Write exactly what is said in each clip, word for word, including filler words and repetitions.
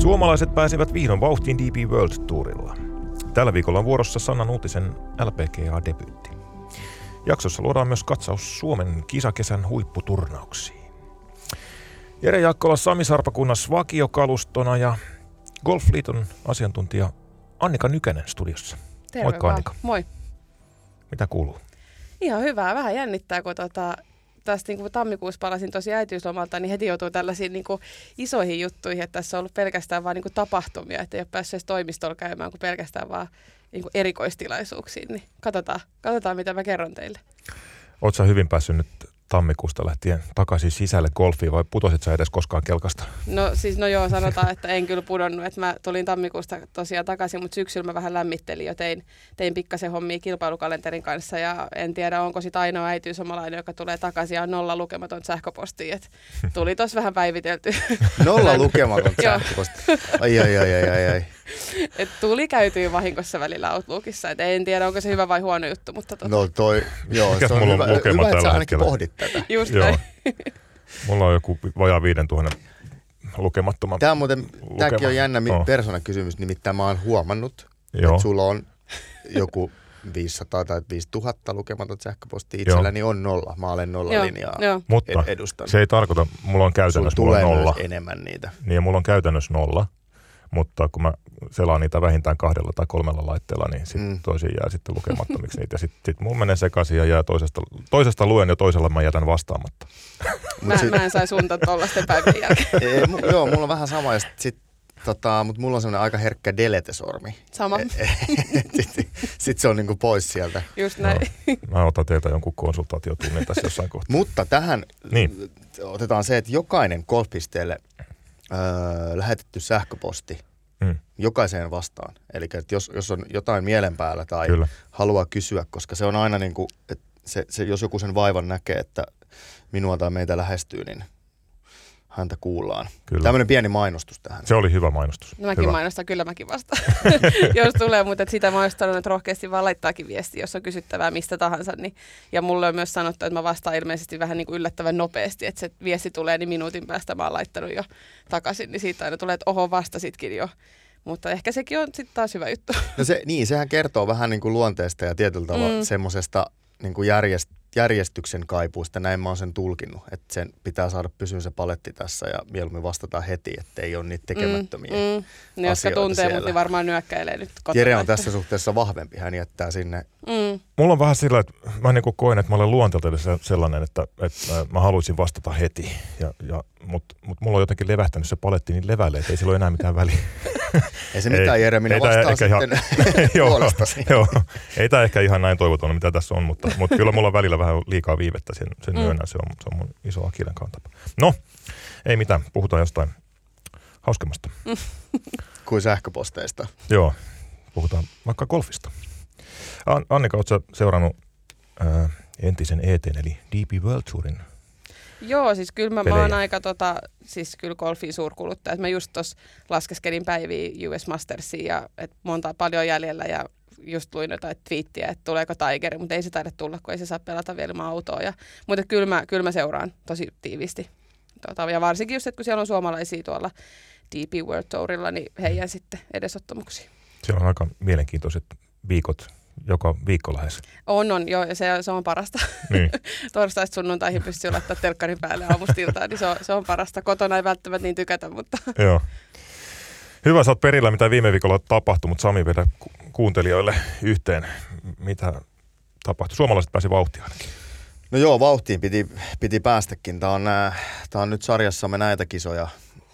Suomalaiset pääsivät vihdoin vauhtiin D P World Tourilla. Tällä viikolla on vuorossa Sanna Nuutisen L P G A-debyytti. Jaksossa luodaan myös katsaus Suomen kisakesän huipputurnauksiin. Jere Jaakkola Sami Sarpakunnas vakiokalustona ja Golfliiton asiantuntija Annika Nykänen studiossa. Terve Moikka vaan. Annika. Moi. Mitä kuuluu? Ihan hyvää. Vähän jännittää, kun tota, tästä niin kuin tammikuussa palasin tosi äitiyslomalta, niin heti joutuu tällaisiin niin kuin isoihin juttuihin, että tässä on ollut pelkästään vaan niin kuin tapahtumia, että ei ole päässyt edes toimistolla käymään, kuin pelkästään vaan niin kuin erikoistilaisuuksiin. Niin katsotaan, katsotaan, mitä mä kerron teille. Oletko sä hyvin päässyt nyt tammikuusta lähtien takaisin sisälle golfiin vai putosit sä edes koskaan kelkasta? No siis no joo, sanotaan, että en kyllä pudonnut, että mä tulin tammikuusta tosiaan takaisin, mutta syksyllä mä vähän lämmittelin jo, tein, tein pikkasen hommia kilpailukalenterin kanssa ja en tiedä, onko sit ainoa äitiysomalainen, joka tulee takaisin ja on nolla lukematon sähköpostia, että tuli tossa vähän päivitelty. Nolla lukematon sähköposti. Ai ai ai ai ai ai. Et tuli käytyy vahingossa välillä Outlookissa, et en tiedä, onko se hyvä vai huono juttu, mutta tota. No toi, joo, Mikäs se on mulla on hyvä, lukema hyvä että sä tällä ainakin hetkellä? pohdit tätä. Just Joo. näin. Mulla on joku vajaa viidentuhannen lukemattoman. Tämä on muuten, lukema. tämäkin on jännä Oh. persoonakysymys, nimittäin mä oon huomannut, Joo. että sulla on joku viisisataa tai viisituhatta lukematon sähköpostia, itselläni on nolla. Mä olen nolla linjaa joo. Mutta edustan. se ei tarkoita, mulla on Sulla käytännössä mulla tulee on nolla. myös enemmän niitä. Niin ja mulla on käytännössä nolla, mutta kun mä selaan niitä vähintään kahdella tai kolmella laitteella, niin sit Mm. toisiin jää sitten lukemattomiksi niitä. Ja sitten sit mulla menee sekaisin ja jää toisesta, toisesta luen ja toisella mä jätän vastaamatta. Mä, sit- mä en saisi unta tollasten päivien jälkeen. Ei, mu, joo, mulla on vähän sama, ja sit, sit, tota, mutta mulla on semmoinen aika herkkä delete-sormi. Sama, Sitten sit se on niinku pois sieltä. just näin. Mä otan teiltä jonkun konsultaatiotunnin tässä jossain kohtaa. Mutta tähän Niin. otetaan se, että jokainen golfpisteelle öö, lähetetty sähköposti Mm. jokaiseen vastaan. Eli jos, jos on jotain mielen päällä tai Kyllä. haluaa kysyä, koska se on aina niin kuin, että se, se, jos joku sen vaivan näkee, että minua tai meitä lähestyy, niin häntä kuullaan. Kyllä. Tämmöinen pieni mainostus tähän. Se oli hyvä mainostus. No mäkin hyvä. mainostan, kyllä mäkin vastaan, jos tulee, mutta et sitä mä oon sanonut, että rohkeasti vaan laittaakin viestiä, jos on kysyttävää mistä tahansa. Niin, ja mulle on myös sanottu, että mä vastaan ilmeisesti vähän niin kuin yllättävän nopeasti, että se viesti tulee, niin minuutin päästä mä oon laittanut jo takaisin, niin siitä aina tulee, että oho, vastasitkin jo. Mutta ehkä sekin on sitten taas hyvä juttu. No se, niin, sehän kertoo vähän niin kuin luonteesta ja tietyllä tavalla Mm. semmoisesta niin kuin järjest, järjestyksen kaipuusta. Näin mä oon sen tulkinnut, että sen pitää saada pysyä se paletti tässä ja mieluummin vastata heti, ettei ole niitä tekemättömiä. Mm, mm. Ne, jotka asioita tuntee, siellä. mutta niin varmaan nyökkäilee nyt kotona. Jere on tässä suhteessa vahvempi, hän jättää sinne. Mm. Mulla on vähän sillä, että mä niin koen, että mä olen luonteelta sellainen, että, että mä haluaisin vastata heti. Ja, ja, Mutta mut mulla on jotenkin levähtänyt se paletti niin levälle, että ei sillä ole enää mitään väliä. Ei se mitään, Jere, minä vastaan sitten joo, puolestasi. joo, ei tämä ehkä ihan näin toivoton, mitä tässä on, mutta, mutta kyllä mulla on välillä vähän liikaa viivettä, sen, sen Mm. myönnän, se on, se on mun iso akillenkantapa. No, ei mitään, puhutaan jostain hauskemmasta. Kuin sähköposteista. Joo, puhutaan vaikka golfista. An- Annika, ootko seurannut ää, entisen E T:n eli D P World Tourin? Joo, siis kyllä mä, mä Pelejä. oon aika tota, siis kyllä golfin suurkuluttaja. Et mä just tuossa laskeskelin päiviä U S Mastersiin ja et monta paljon jäljellä ja just luin jotain twiittiä, että tuleeko Tigeri, mutta ei se taida tulla, kun ei se saa pelata vielä ilman autoa. Ja, mutta kyllä mä, kyllä mä seuraan tosi tiiviisti. Tota, ja varsinkin just, että kun siellä on suomalaisia tuolla D P World Tourilla, niin heidän sitten edesottamuksia. Siellä on aika mielenkiintoiset viikot, joka viikko lähes. On, on, joo, ja se, se on parasta. Niin. Torstaista sunnuntaihin pystyy laittamaan telkkarin päälle aamusta iltaan, niin se on, se on parasta. Kotona ei välttämättä niin tykätä, mutta Joo. Hyvä, sä oot perillä, mitä viime viikolla tapahtui, mutta Sami vedä ku- kuuntelijoille yhteen, mitä tapahtui. Suomalaiset pääsi vauhtiin ainakin. No joo, vauhtiin piti, piti päästäkin. Tämä on, nää, tää on nyt sarjassamme näitä kisoja.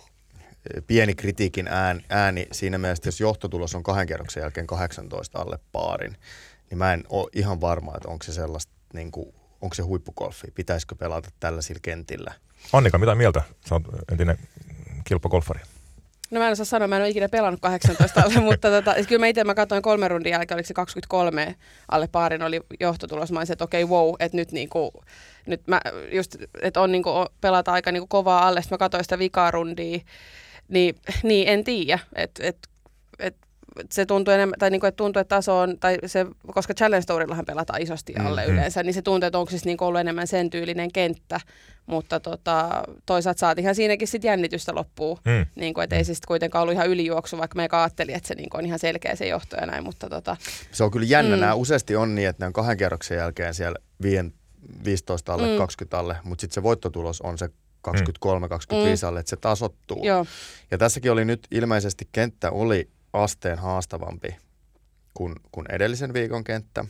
Pieni kritiikin ääni, ääni siinä mielessä, jos johtotulos on kahden kerroksen jälkeen kahdeksantoista alle paarin, niin mä en ole ihan varma, että onko se sellaista, niin kuin, onko se huippugolfi, pitäisikö pelata tällaisilla kentillä. Annika, mitä mieltä? Sä oot entinen kilpagolfari. no mä en osaa sanoa, mä en ole ikinä pelannut kahdeksantoista alle, mutta tota, kyllä mä itse mä katsoin kolmen rundin jälkeen, oliko se kaksikymmentäkolme alle paarin oli johtotulos. Mä olisin, että okei, okay, wow, että nyt niinku, nyt mä just, että on niinku, pelata aika niinku kovaa alle, sitten mä katsoin sitä vikaa rundia, niin, niin en tiedä, että et, et, se tuntuu enemmän, tai niinku, että tuntuu, että taso on, tai se, koska Challenge Tourillahan pelataan isosti alle mm-hmm. yleensä, niin se tuntuu, että onko siis niinku ollut enemmän sen tyylinen kenttä, mutta tota, toisaalta saatiinhan siinäkin sitten jännitystä loppuu, mm. niinku, että ei se sitten kuitenkaan ollut ihan ylijuoksu, vaikka me ajattelin, että se niinku on ihan selkeä se johto ja näin, mutta tota. Se on kyllä jännä, mm. nämä useasti on niin, että ne on kahden kierroksen jälkeen siellä viisitoista alle, mm. kaksikymmentä alle, mutta sitten se voittotulos on se kaksikymmentäkolme kaksikymmentäviisi mm. alle, että se tasoittuu. Joo. Ja tässäkin oli nyt ilmeisesti kenttä oli asteen haastavampi kuin, kuin edellisen viikon kenttä,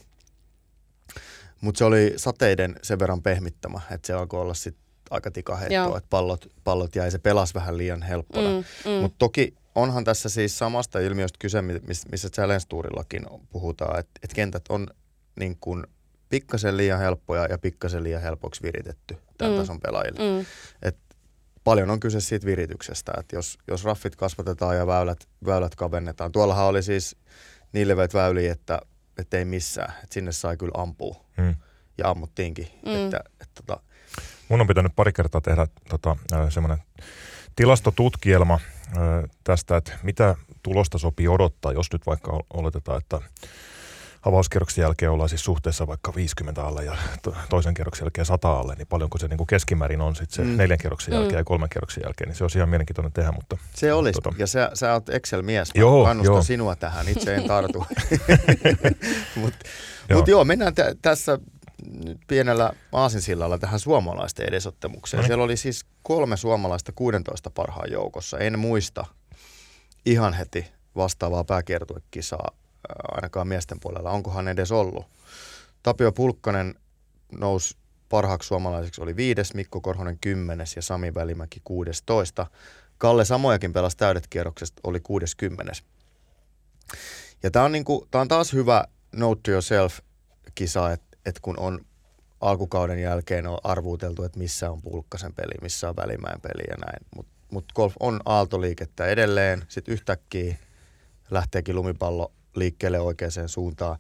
mutta se oli sateiden sen verran pehmittämä, että se alkoi olla sitten aika tikaheittoa, että pallot, pallot jäi, se pelasi vähän liian helppona. Mm, mm. Mutta toki onhan tässä siis samasta ilmiöstä kyse, missä Challenge Tourillakin puhutaan, että, että kentät on niin kuin pikkasen liian helppoja ja pikkasen liian helpoksi viritetty tämän mm. tason pelaajille. Mm. Et paljon on kyse siitä virityksestä, että jos, jos raffit kasvatetaan ja väylät, väylät kavennetaan. Tuollahan oli siis niin leveät väyliä, että, että ei missään. Että sinne sai kyllä ampua. Mm. Ja ammuttiinkin. Mm. Että, että, että, Mun on pitänyt pari kertaa tehdä tota, semmoinen tilastotutkielma tästä, että mitä tulosta sopii odottaa, jos nyt vaikka oletetaan, että avauskierroksen jälkeen ollaan siis suhteessa vaikka viisikymmentä alle ja to- toisen kierroksen jälkeen sata alle, niin paljonko se niin kuin keskimäärin on sitten se mm. neljän kierroksen jälkeen mm. ja kolmen kierroksen jälkeen, niin se on ihan mielenkiintoinen tehdä. Mutta, se olisi, tota... ja sä, sä oot Excel-mies, joo, kannustan joo. sinua tähän, itse en tartu. Mutta joo. Mut joo, mennään t- tässä nyt pienellä aasinsillalla tähän suomalaisten edesottemukseen. Mm. Siellä oli siis kolme suomalaista kuusitoista parhaan joukossa. En muista ihan heti vastaavaa pääkiertuekisaa ainakaan miesten puolella. Onkohan edes ollut? Tapio Pulkkanen nousi parhaaksi suomalaiseksi, oli viides, Mikko Korhonen kymmenes ja Sami Välimäki kuusitoista. Kalle Samojakin pelasi täydet kierroksesta, oli kuudeskymmenes. Ja tämä on, niinku, tää on taas hyvä note to yourself-kisa, että et kun on alkukauden jälkeen on arvuuteltu, että missä on Pulkkasen peli, missä on Välimäen peli ja näin. Mutta mut golf on aaltoliikettä edelleen, sitten yhtäkkiä lähteekin lumipallo liikkeelle oikeaan suuntaan.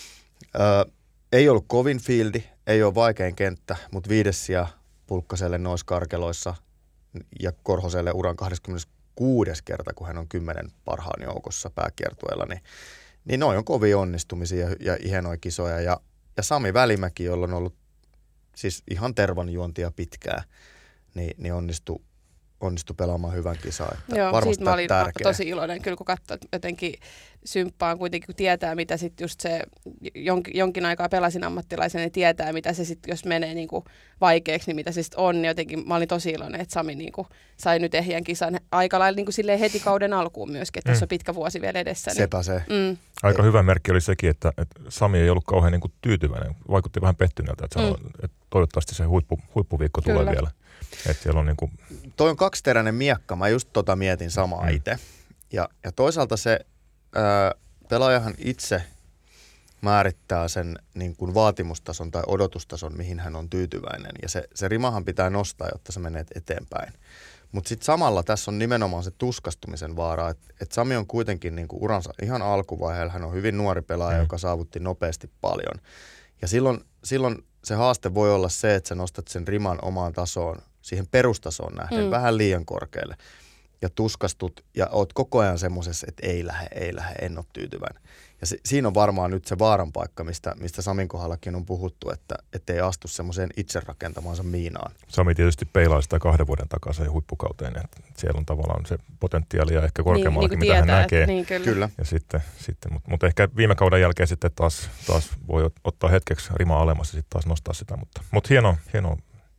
Öö, ei ollut kovin fieldi, ei ole vaikein kenttä, mutta viides sija Pulkkaselle noissa karkeloissa ja Korhoselle uran kaksikymmentäkuudes kerta, kun hän on kymmenen parhaan joukossa pääkiertueella, niin, niin noi on kovin onnistumisia ja, ja hienoja kisoja. Ja, ja Sami Välimäki, jolla on ollut siis ihan tervanjuontia pitkää, niin, niin onnistui onnistui pelaamaan hyvän kisaa. Joo, siitä mä olin tärkeä. Tosi iloinen kyllä, kun katsoi, että jotenkin symppaan kuitenkin, kun tietää, mitä sitten just se, jonkin, jonkin aikaa pelasin ammattilaisen, niin tietää, mitä se sitten, jos menee niinku vaikeaksi, niin mitä se sitten on. Niin jotenkin mä olin tosi iloinen, että Sami niinku sai nyt ehjän kisan aika lailla niinku silleen heti kauden alkuun myöskin, että mm. tässä on pitkä vuosi vielä edessä. Niin, sepä se. Mm. Aika hyvä merkki oli sekin, että, että Sami ei ollut kauhean niinku tyytyväinen. Vaikutti vähän pettyneeltä, että, sanoi, mm. että toivottavasti se huippu, huippuviikko tulee kyllä vielä. Että siellä on niinku... Toi on kaksiteräinen miekka, mä just tota mietin samaa mm. itse. Ja, ja toisaalta se ää, pelaajahan itse määrittää sen niin kuin vaatimustason tai odotustason, mihin hän on tyytyväinen. Ja se, se rimahan pitää nostaa, jotta se menee eteenpäin. Mutta sitten samalla tässä on nimenomaan se tuskastumisen vaara, että et Sami on kuitenkin niin kuin uransa ihan alkuvaiheella, hän on hyvin nuori pelaaja, mm. joka saavutti nopeasti paljon. Ja silloin, silloin se haaste voi olla se, että sä nostat sen riman omaan tasoon, siihen perustasoon nähden, mm. vähän liian korkealle. Ja tuskastut ja oot koko ajan semmoisessa, että ei lähde, ei lähde, en ole tyytyväinen. Ja se, siinä on varmaan nyt se vaaran paikka, mistä, mistä Samin kohdallakin on puhuttu, että ei astu semmoiseen itse rakentamaansa miinaan. Sami tietysti peilaa sitä kahden vuoden takaisin huippukauteen, että siellä on tavallaan se potentiaali ja ehkä korkeammallakin, niin, niin mitä tietää, hän näkee. Niin, kyllä. kyllä. Ja sitten, sitten, mutta, mutta ehkä viime kauden jälkeen sitten taas, taas voi ottaa hetkeksi rimaa alemmas ja sitten taas nostaa sitä. Mutta, mutta hienoa, hienoa,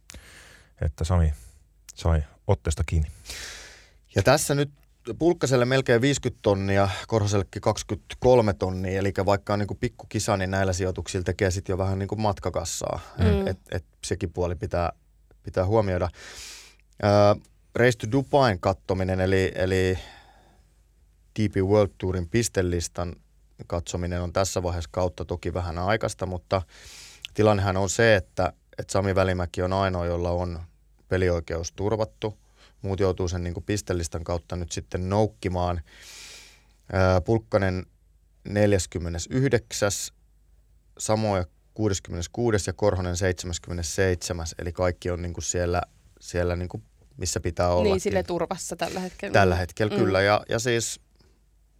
että Sami sai otteesta kiinni. Ja tässä nyt Pulkkaselle melkein viisikymmentä tonnia, Korhosellekin kaksikymmentäkolme tonnia, eli vaikka on niin kuin pikkukisa, niin näillä sijoituksilla tekee sitten jo vähän niin kuin matkakassaa. Mm. Et, et sekin puoli pitää, pitää huomioida. Uh, Race to Dubain kattominen, eli, eli D P World Tourin pistelistan katsominen on tässä vaiheessa kautta toki vähän aikaista, mutta tilannehan on se, että, että Sami Välimäki on ainoa, jolla on pelioikeus turvattu. Muut joutuu sen niin kuin pistelistan kautta nyt sitten noukkimaan. Ää, Pulkkanen neljäskymmenesyhdeksäs, Samoja kuudeskymmeneskuudes ja Korhonen seitsemäskymmenesseitsemäs. Eli kaikki on niin kuin siellä, siellä niin kuin missä pitää olla. Niin, sille turvassa tällä hetkellä. Tällä hetkellä mm. kyllä. Ja, ja siis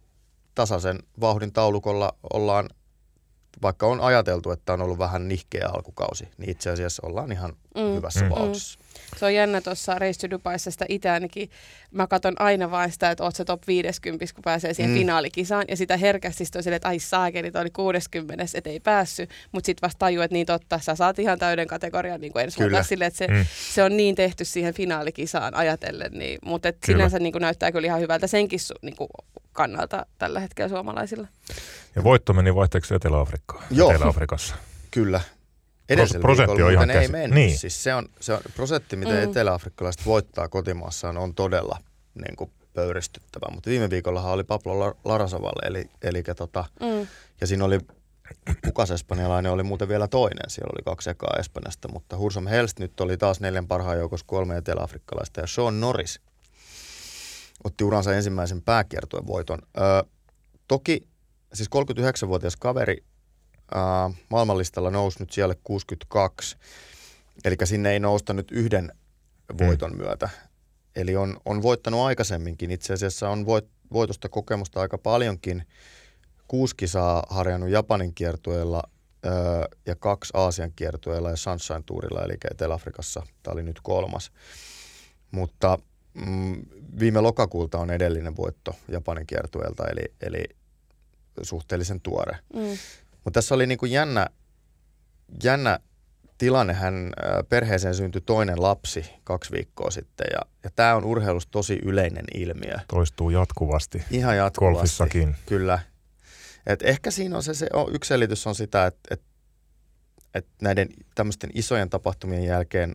tasaisen vauhdin taulukolla ollaan, vaikka on ajateltu, että on ollut vähän nihkeä alkukausi, niin itse asiassa ollaan ihan mm. hyvässä mm. vauhdissa. Mm. Se on jännä tuossa Race to Dubaissa sitä itse ainakin. Mä katson aina vain sitä, että oot se top viisikymmentä, kun pääsee siihen mm. finaalikisaan. Ja sitä herkästi on silleen, että ai saakeli, toi oli kuusikymmentä, et ei päässyt. Mutta sitten vasta tajuu, että niin totta, sä saat ihan täyden kategorian niin kuin ensi vuonna silleen, että se, mm. se on niin tehty siihen finaalikisaan ajatellen. Niin, mutta et sinänsä niin kuin näyttää kyllä ihan hyvältä senkin niin kuin kannalta tällä hetkellä suomalaisilla. Ja voitto meni vaihteeksi Etelä-Afrikkaan. Joo, Etelä-Afrikassa. Kyllä. Edellisellä prosentti viikolla on ihan ei käsi. mennyt. Niin. Siis se on, se on prosentti, miten mm. etelä-afrikkalaiset voittaa kotimaassaan, on todella niin kuin pöyristyttävä. Mutta viime viikollahan oli Pablo Larrazábal, eli, eli tota, mm. ja siinä oli, kukas espanjalainen oli muuten vielä toinen. Siellä oli kaksi ekaa Espanjasta, mutta Hursom Helst nyt oli taas neljän parhaan joukossa kolme etelä-afrikkalaista. Ja Sean Norris otti uransa ensimmäisen pääkiertueen voiton. Öö, toki, siis kolmekymmentäyhdeksänvuotias kaveri, Uh, maailmanlistalla nousi nyt siellä kuusikymmentäkaksi, eli sinne ei nousta nyt yhden voiton myötä. Eli on, on voittanut aikaisemminkin, itse asiassa on voit, voitosta kokemusta aika paljonkin. Kuusi kisaa harjannut Japanin kiertueella uh, ja kaksi Aasian kiertueella ja Sunshine Tourilla, eli Etelä-Afrikassa. Tämä oli nyt kolmas. Mutta mm, viime lokakuulta on edellinen voitto Japanin kiertueelta, eli, eli suhteellisen tuore. Mm. Mutta tässä oli niinku jännä, jännä tilanne. Hän perheeseen syntyi toinen lapsi kaksi viikkoa sitten. Ja, ja tämä on urheilussa tosi yleinen ilmiö. Toistuu jatkuvasti. Ihan jatkuvasti. Golfissakin. Kyllä. Et ehkä siinä on se, se on, yksi selitys on sitä, että et, et näiden tämmöisten isojen tapahtumien jälkeen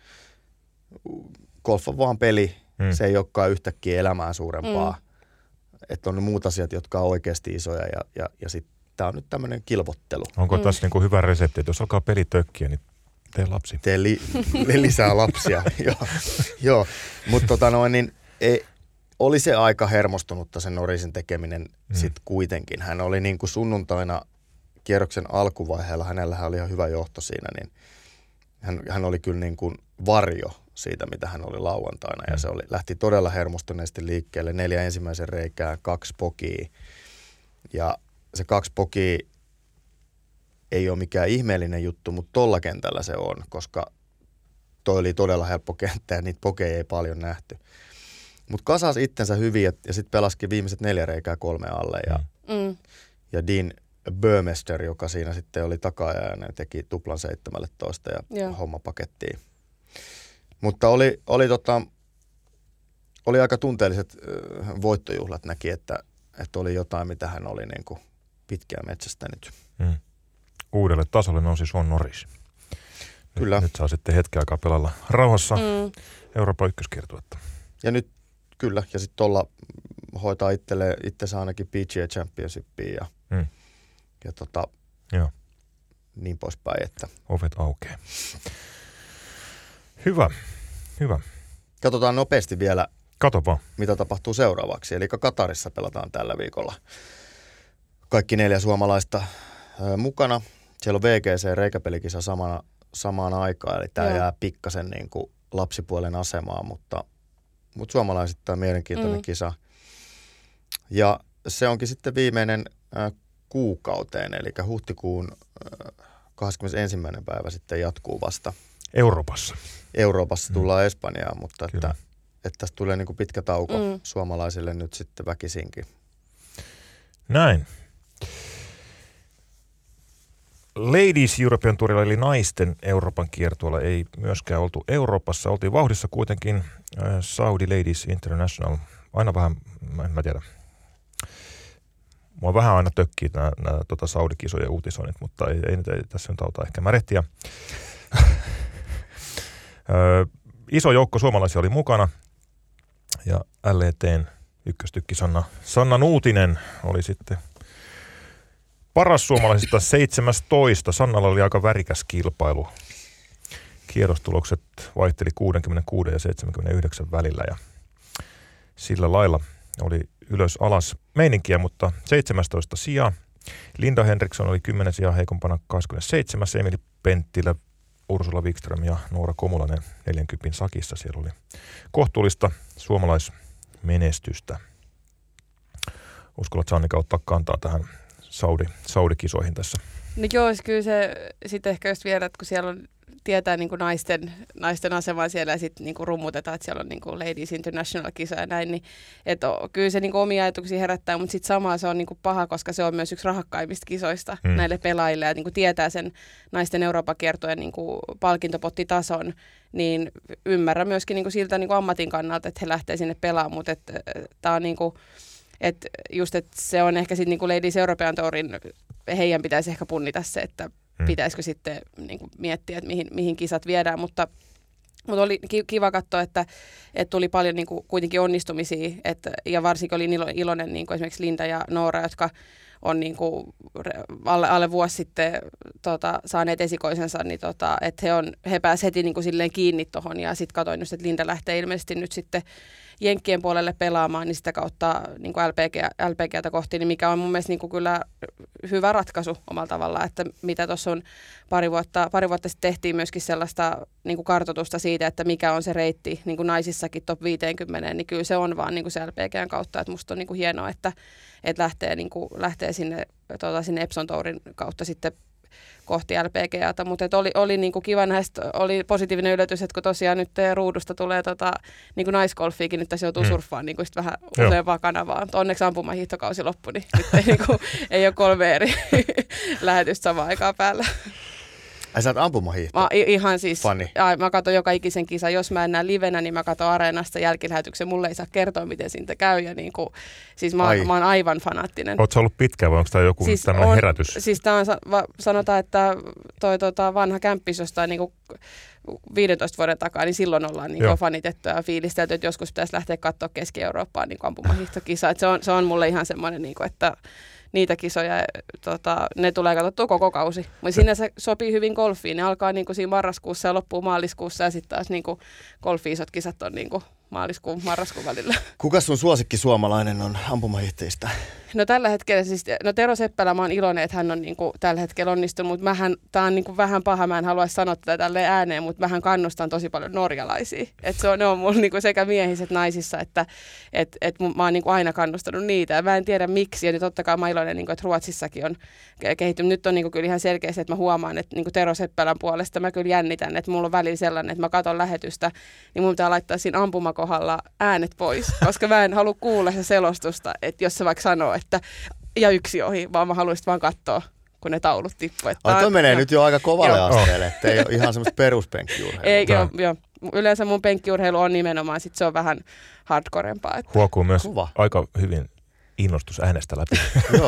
golf on vaan peli. Mm. Se ei olekaan yhtäkkiä elämää suurempaa. Mm. Että on ne muut asiat, jotka on oikeasti isoja ja, ja, ja sitten tämä on nyt tämmöinen kilvottelu. Onko tässä mm. niinku hyvä resepti, että jos alkaa peli tökkiä, niin tee lapsi. Tee li, lisää lapsia, joo. joo. Mutta tota noin, niin ei, oli se aika hermostunutta sen Norrisin tekeminen mm. sitten kuitenkin. Hän oli niinku sunnuntaina kierroksen alkuvaiheella, hänellä oli ihan hyvä johto siinä, niin hän, hän oli kyllä niin kuin varjo siitä, mitä hän oli lauantaina. Mm. Ja se oli, lähti todella hermostuneesti liikkeelle. Neljä ensimmäisen reikää, kaksi pokia. Ja se kaksi pokia ei ole mikään ihmeellinen juttu, mutta tolla kentällä se on, koska toi oli todella helppo kenttä ja niitä pokeja ei paljon nähty. Mutta kasasi itsensä hyvin ja, ja sitten pelasikin viimeiset neljä reikää kolme alle. Ja, mm. ja Dean Burmester, joka siinä sitten oli takaajainen, teki tuplan seitsemäntoista ja yeah. homma pakettiin. Mutta oli, oli, tota, oli aika tunteelliset äh, voittojuhlat, näki, että, että oli jotain, mitä hän oli niin kuin pitkään metsästänyt. Mm. Uudelle tasolle nousi Sean Norris. Kyllä. Nyt, nyt saa sitten hetken aikaa pelalla rauhassa mm. Euroopan ykköskiertuetta. Ja nyt kyllä, ja sitten tuolla hoitaa itselle, itsensä ainakin P G A Championshipia ja, mm. ja tota, Joo. niin poispäin. Että. Ovet aukeaa. Hyvä, hyvä. Katsotaan nopeasti vielä, Kato vaan. mitä tapahtuu seuraavaksi. Eli Katarissa pelataan tällä viikolla. Kaikki neljä suomalaista ö, mukana. Siellä on V G C-reikäpelikisa samana, samaan aikaan, eli tämä jää pikkasen niin kuin lapsipuolen asemaan, mutta, mutta suomalaiset tämä on mielenkiintoinen mm. kisa. Ja se onkin sitten viimeinen ö, kuukauteen, eli huhtikuun ö, kahdeskymmenesensimmäinen päivä sitten jatkuu vasta. Euroopassa. Euroopassa tullaan mm. Espanjaan, mutta että, että tästä tulee niin kuin pitkä tauko mm. suomalaisille nyt sitten väkisinkin. Näin. Ladies European Tourilla eli naisten Euroopan kiertueella ei myöskään oltu Euroopassa. Oltiin vauhdissa kuitenkin äh, Saudi Ladies International. Aina vähän, mä en mä tiedä. Mua vähän aina tökkii nämä, nämä tota Saudi-kisojen uutisoinnit, mutta ei, ei, ei tässä nyt auta ehkä märehtiä. Ö, iso joukko suomalaisia oli mukana ja L E T:n ykköstykki Sanna, Sanna Nuutinen oli sitten paras suomalaisista seitsemästoista. Sannalla oli aika värikäs kilpailu. Kierrostulokset vaihteli kuusikymmentäkuusi ja seitsemänkymmentäyhdeksän välillä ja sillä lailla oli ylös alas meininkiä, mutta seitsemästoista sija. Linda Henriksson oli kymmenen sijaa heikompana kaksikymmentäseitsemän. Emili Penttilä, Ursula Wikström ja Noora Komulainen neljänkympin sakissa. Siellä oli kohtuullista suomalaismenestystä Uskallatko Annika ottaa kantaa tähän Saudi, Saudi-kisoihin tässä? No joo, kyllä se sitten ehkä just vielä, että kun siellä on, tietää niin kuin naisten, naisten aseman siellä ja sitten niin kuin rummutetaan, että siellä on niin kuin Ladies International-kisa ja näin, niin että kyllä se niin kuin omia ajatuksia herättää, mutta sitten samalla se on niin kuin paha, koska se on myös yksi rahakkaimmista kisoista hmm. näille pelaajille ja niin kuin tietää sen naisten Euroopan kiertojen niin kuin palkintopottitason, niin ymmärrän myöskin niin kuin siltä niin kuin ammatin kannalta, että he lähtee sinne pelaamaan, mutta tämä on niin kuin, että just, että se on ehkä sitten niin kuin Ladies European Tourin, heidän pitäisi ehkä punnita se, että Hmm. pitäisikö sitten niin kuin miettiä, että mihin, mihin kisat viedään, mutta, mutta oli kiva katsoa, että, että tuli paljon niin kuin kuitenkin onnistumisia, että, ja varsinkin oli iloinen niin kuin esimerkiksi Linda ja Noora, jotka on niin kuin alle, alle vuosi sitten tota, saaneet esikoisensa, niin tota, että he, on, he pääsivät heti niin kuin silleen kiinni tuohon, ja sitten katsoin just, että Linda lähtee ilmeisesti nyt sitten Jenkkien puolelle pelaamaan, niin sitä kautta niin kuin L P G, L P G:tä kohti, niin mikä on mun mielestä niin kuin kyllä hyvä ratkaisu omalla tavallaan, että mitä tuossa on pari vuotta, pari vuotta sitten tehtiin myöskin sellaista niin kuin kartoitusta siitä, että mikä on se reitti niin kuin naisissakin top viisikymmentä, niin kyllä se on vaan niin kuin se L P G:n kautta, että musta on niin kuin hienoa, että, että lähtee, niin kuin, lähtee sinne, tuota, sinne Epson Tourin kautta sitten kohti L P G:tä, mutta oli, oli niinku kiva näistä, oli positiivinen yllätys, että kun tosiaan nyt ruudusta tulee tota, niinku naisgolfiikin, nyt tässä joutuu mm. surffaan niinku vähän useampaa kanavaa. Onneksi ampumahiihtokausi loppui, niin nyt ei, niinku, ei ole kolme eri lähetystä samaan aikaan päällä. Ai sä oot ampumahiihto? Mä ihan siis, Fani. Ja, mä katson joka ikisen kisa. Jos mä en näe livenä, niin mä katson Areenasta jälkilähetyksen. Mulle ei saa kertoa, miten siitä käy. Ja niin kuin, siis mä, mä oon aivan fanaattinen. Ootko sä ollut pitkään vai onko tämä joku siis tämmöinen on, herätys? Siis tää on, sanotaan, että toi tota, vanha kämppis jostain niin kuin viidentoista vuoden takaa, niin silloin ollaan niin kuin fanitettu ja fiilistelty, että joskus pitäisi lähteä katsoa Keski-Eurooppaan niin ampumahiihtokisaa. Se on, se on mulle ihan semmoinen, niin kuin, että niitä kisoja, tota, ne tulee katsottua koko kausi. Mutta siinä se sopii hyvin golfiin. Ne alkaa niinku siinä marraskuussa ja loppuu maaliskuussa ja sitten taas niinku golfi-isot kisat on niinku maaliskuun, marraskuun välillä. Kuka sun suosikki suomalainen on ampumahiihtäjistä? No tällä hetkellä siis, no Tero Seppälä, mä oon iloinen, että hän on niinku tällä hetkellä onnistunut, mutta mähän, tää on niinku vähän paha, mä en haluaisi sanoa tätä tälleen ääneen, mutta mähän kannustan tosi paljon norjalaisia. Että se on, ne on mulla niinku sekä miehissä että naisissa, että et, et mä oon niinku aina kannustanut niitä. Ja mä en tiedä miksi, ja nyt totta kai mä iloinen, niinku, että Ruotsissakin on kehittynyt. Nyt on niinku kyllä ihan selkeästi, että mä huomaan, että niinku Tero Seppälän puolesta mä kyllä jännitän, että mulla on välillä sellainen, että mä katson lähetystä, niin mun pitää laittaa siinä ampumakohdalla äänet pois, koska mä en halua kuulla se selostusta, että jos se vaikka sanoo, että ja yksi ohi, vaan mä haluaisin vaan katsoa, kun ne taulut tippuvat. Ai toi menee jo nyt jo aika kovalle asteelle, että ei ole ihan semmoista peruspenkkiurheilua. Ei, joo, joo. Yleensä mun penkkiurheilu on nimenomaan, sit se on vähän hardcorempaa. Että huokuu myös Kuva. Aika hyvin innostus äänestä läpi. Joo.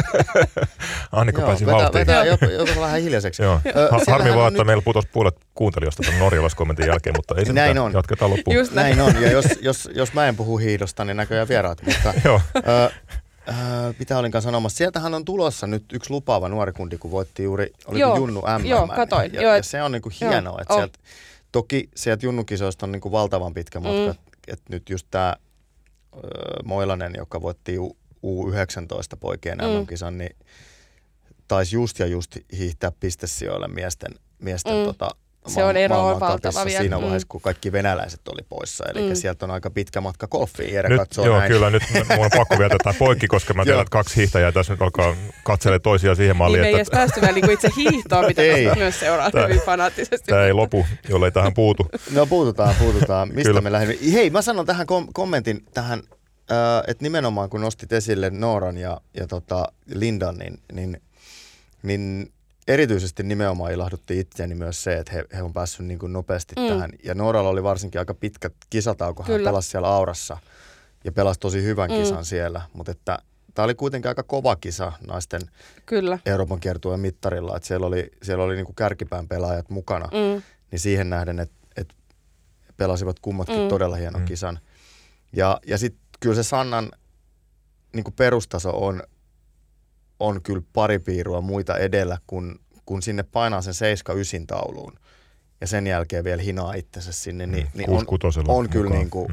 Annika Joo, pääsi vetää, vauhtiin. vetää jopa, jopa vähän hiljaiseksi. Joo. Ö, Harmi vaan, että nyt meillä putosi puolet kuuntelijoista tämän norjalaiskommentin jälkeen, mutta ei se Näin mitään. on. Jatketaan loppuun. Just näin. Näin on, ja jos, jos, jos mä en puhu hiidosta, niin näköjään vieraat. Mutta, Joo. ö, ö, mitä olinkaan sanomassa? Sieltähän on tulossa nyt yksi lupaava nuori kundi, kun voitti juuri, oliko Joo, Junnu M M. joo, katoin. Ja, Joo, ja se on niinku hienoa, että sieltä, toki sieltä Junnukisoista on niinku valtavan pitkä matka, mm. että nyt just tämä Moilanen, joka voitti U yhdeksäntoista poikien mm. M M-kisan, niin taisi just ja just hiihtää pistesijoille miesten, miesten mm. tota, se on ero on valtava vielä. Siinä vaiheessa, kun kaikki venäläiset oli poissa. Eli mm. sieltä on aika pitkä matka golfiin. Jere nyt, katsoo joo, näin. kyllä. Nyt mun on pakko vielä tätä poikki, koska mä tiedän, että kaksi hiihtäjää tässä nyt alkaa katsella toisiaan siihen malliin. Niin me ei että edes päästy vielä niin itse hiihtoon, mitä myös seuraa hyvin fanaattisesti. Tämä ei lopu, jollei tähän puutu. No puututaan, puututaan. Mistä kyllä. me lähdemme? Hei, mä sanon tähän kom- kommentin tähän, äh, että nimenomaan kun nostit esille Nooran ja, ja tota Lindan, niin, niin, niin erityisesti nimenomaan ilahdutti itseäni myös se, että he, he on päässyt niin kuin nopeasti mm. tähän. Ja Nooralla oli varsinkin aika pitkä kisatauko. Hän pelasi siellä Aurassa ja pelasi tosi hyvän mm. kisan siellä. Mutta että tämä oli kuitenkin aika kova kisa naisten Kyllä. Euroopan kiertueen mittarilla. Että siellä oli, siellä oli niin kuin kärkipään pelaajat mukana. Mm. Niin siihen nähden, että, että pelasivat kummatkin mm. todella hienon mm. kisan. Ja, ja sitten kyllä se Sannan niin kuin perustaso on on kyllä pari piirua muita edellä, kun, kun sinne painaa sen seitsemän yhdeksän tauluun ja sen jälkeen vielä hinaa itsensä sinne, niin, niin on, on kyllä niin kuin, mm.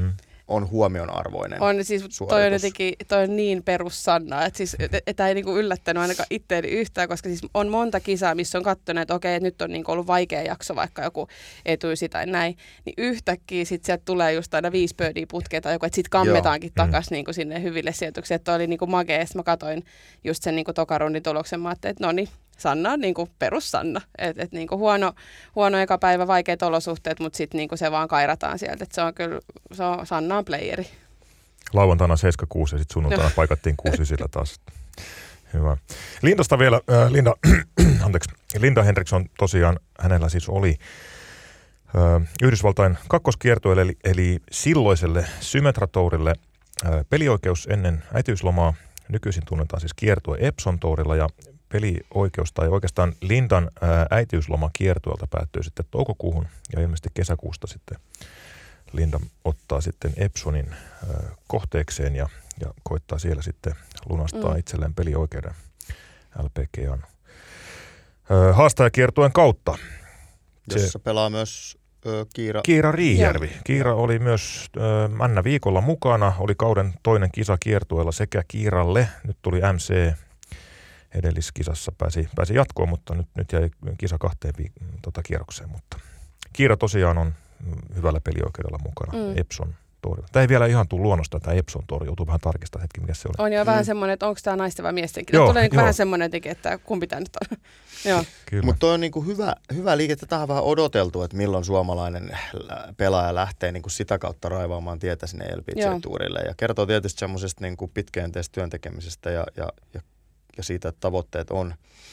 on huomionarvoinen on siis toi on, jotenkin, toi on niin perussanna, että siis, et, et, ei niinku yllättänyt ainakaan itseäni yhtään, koska siis on monta kisaa, missä on katsonut, että okei, että nyt on niinku ollut vaikea jakso, vaikka joku etuisi tai näin, niin yhtäkkiä sit sieltä tulee just aina viisi birdiä putkea tai joku, että sit kammetaankin takaisin mm. niinku sinne hyville sijoituksille, että toi oli niinku magea, mä katsoin just sen niinku tokarundin tuloksen, mä ajattelin, että no niin, Sanna on niinku perussanna, että et niinku huono, huono eka päivä, vaikeat olosuhteet, mutta sitten niinku se vaan kairataan sieltä, että se on kyllä, se on, Sanna on playeri. Lauantaina seitsemän kuusi ja sitten sunnuntaina paikattiin kuusi sillä taas. Hyvä. Lindasta vielä, äh, Linda, anteeksi, Linda Henriksson tosiaan, hänellä siis oli äh, Yhdysvaltain kakkoskiertueelle, eli, eli silloiselle Symetra Tourille äh, pelioikeus ennen äitiyslomaa. Nykyisin tunnetaan siis kiertue Epson Tourilla ja pelioikeus tai oikeastaan Lindan ää, äitiysloma kiertueelta päättyy sitten toukokuuhun ja ilmeisesti kesäkuusta sitten Linda ottaa sitten Epsonin ää, kohteekseen ja, ja koittaa siellä sitten lunastaa mm. itselleen pelioikeuden L P G A:n ää, haastajakiertueen kautta. Jossa se pelaa myös ö, Kiira. Kiira Riihijärvi. Ja. Kiira oli myös ö, Männä viikolla mukana, oli kauden toinen kisa kiertueella sekä Kiiralle. Nyt tuli M C edelliskisassa pääsi, pääsi jatkoon, mutta nyt, nyt jäi kisa kahteen vi, tota, kierrokseen. Mutta Kiira tosiaan on hyvällä pelioikeudella mukana mm. Epson Tourilla. Tämä ei vielä ihan tule luonnosta, tämä Epson Tour. Joutuu vähän tarkistamaan hetki, mikä se oli. On jo mm. vähän semmoinen, että onko tämä naisten vai miestenkin. Joo, tulee niin vähän semmoinen teki, että kumpi tämä nyt on. Mutta toi on niinku hyvä, hyvä liike, että tähän on vähän odoteltu, että milloin suomalainen pelaaja lähtee niinku sitä kautta raivaamaan tietä sinne L P G-tuurille. Ja kertoo tietysti semmoisesta niinku pitkäjänteisestä työntekemisestä ja, ja, ja ja siitä, että tavoitteet on,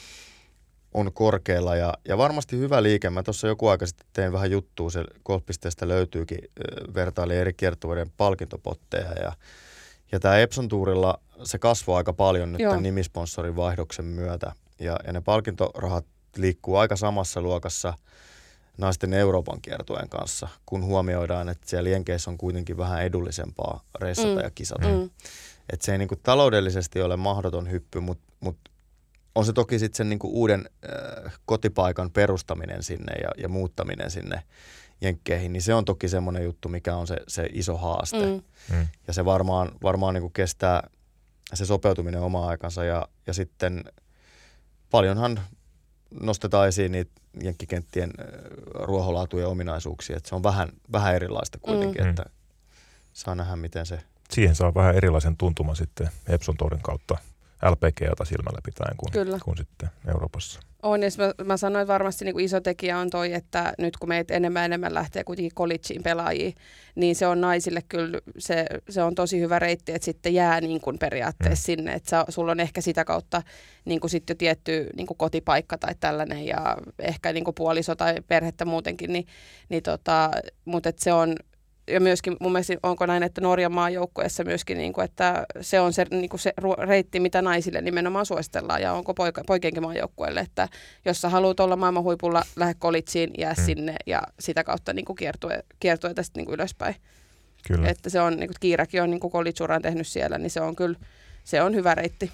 on korkealla ja, ja varmasti hyvä liike. Mä tuossa joku aika sitten tein vähän juttua, se golfpisteestä löytyykin, vertaili eri kiertueiden palkintopotteja ja, ja tämä Epson Tourilla se kasvoi aika paljon nyt Joo. tämän nimisponsorin vaihdoksen myötä ja, ja ne palkintorahat liikkuu aika samassa luokassa naisten Euroopan kiertueen kanssa, kun huomioidaan, että siellä Jenkeissä on kuitenkin vähän edullisempaa reissata mm. ja kisata. Mm. Että se ei niinku taloudellisesti ole mahdoton hyppy, mutta mut on se toki sitten sen niinku uuden äh, kotipaikan perustaminen sinne ja, ja muuttaminen sinne Jenkkeihin, niin se on toki semmoinen juttu, mikä on se, se iso haaste. Mm. Mm. Ja se varmaan, varmaan niinku kestää se sopeutuminen omaa aikansa ja, ja sitten paljonhan nostetaan esiin niitä jenkkikenttien äh, ruoholaatuja ominaisuuksia, että se on vähän, vähän erilaista kuitenkin, mm. että saa nähdä miten se... Siihen saa vähän erilaisen tuntuman sitten Epson Tourin kautta L P G A:ta silmällä pitäen kuin, kuin sitten Euroopassa. On, ja mä, mä sanoin, että varmasti niin kuin iso tekijä on toi, että nyt kun meitä enemmän enemmän lähtee kuitenkin collegeen pelaajia, niin se on naisille kyllä, se, se on tosi hyvä reitti, että sitten jää niin kuin periaatteessa mm. sinne, että sä, sulla on ehkä sitä kautta niin kuin sitten jo tietty niin kuin kotipaikka tai tällainen, ja ehkä niin kuin puoliso tai perhettä muutenkin, niin, niin tota, mutta että se on, ja myöskin mun mielestä onko näin, että Norjan maajoukkueessa myöskin, niin kuin, että se on se, niin kuin se reitti, mitä naisille nimenomaan suositellaan, ja onko poika, poikienkin maajoukkueelle, että jos sä haluat olla maailman huipulla, lähde collegeen, jää mm. sinne, ja sitä kautta niin kuin kiertue, kiertue tästä niin kuin ylöspäin. Kyllä. Että se on, niin kuin Kiirakin on niin kuin college-uran tehnyt siellä, niin se on kyllä, se on hyvä reitti.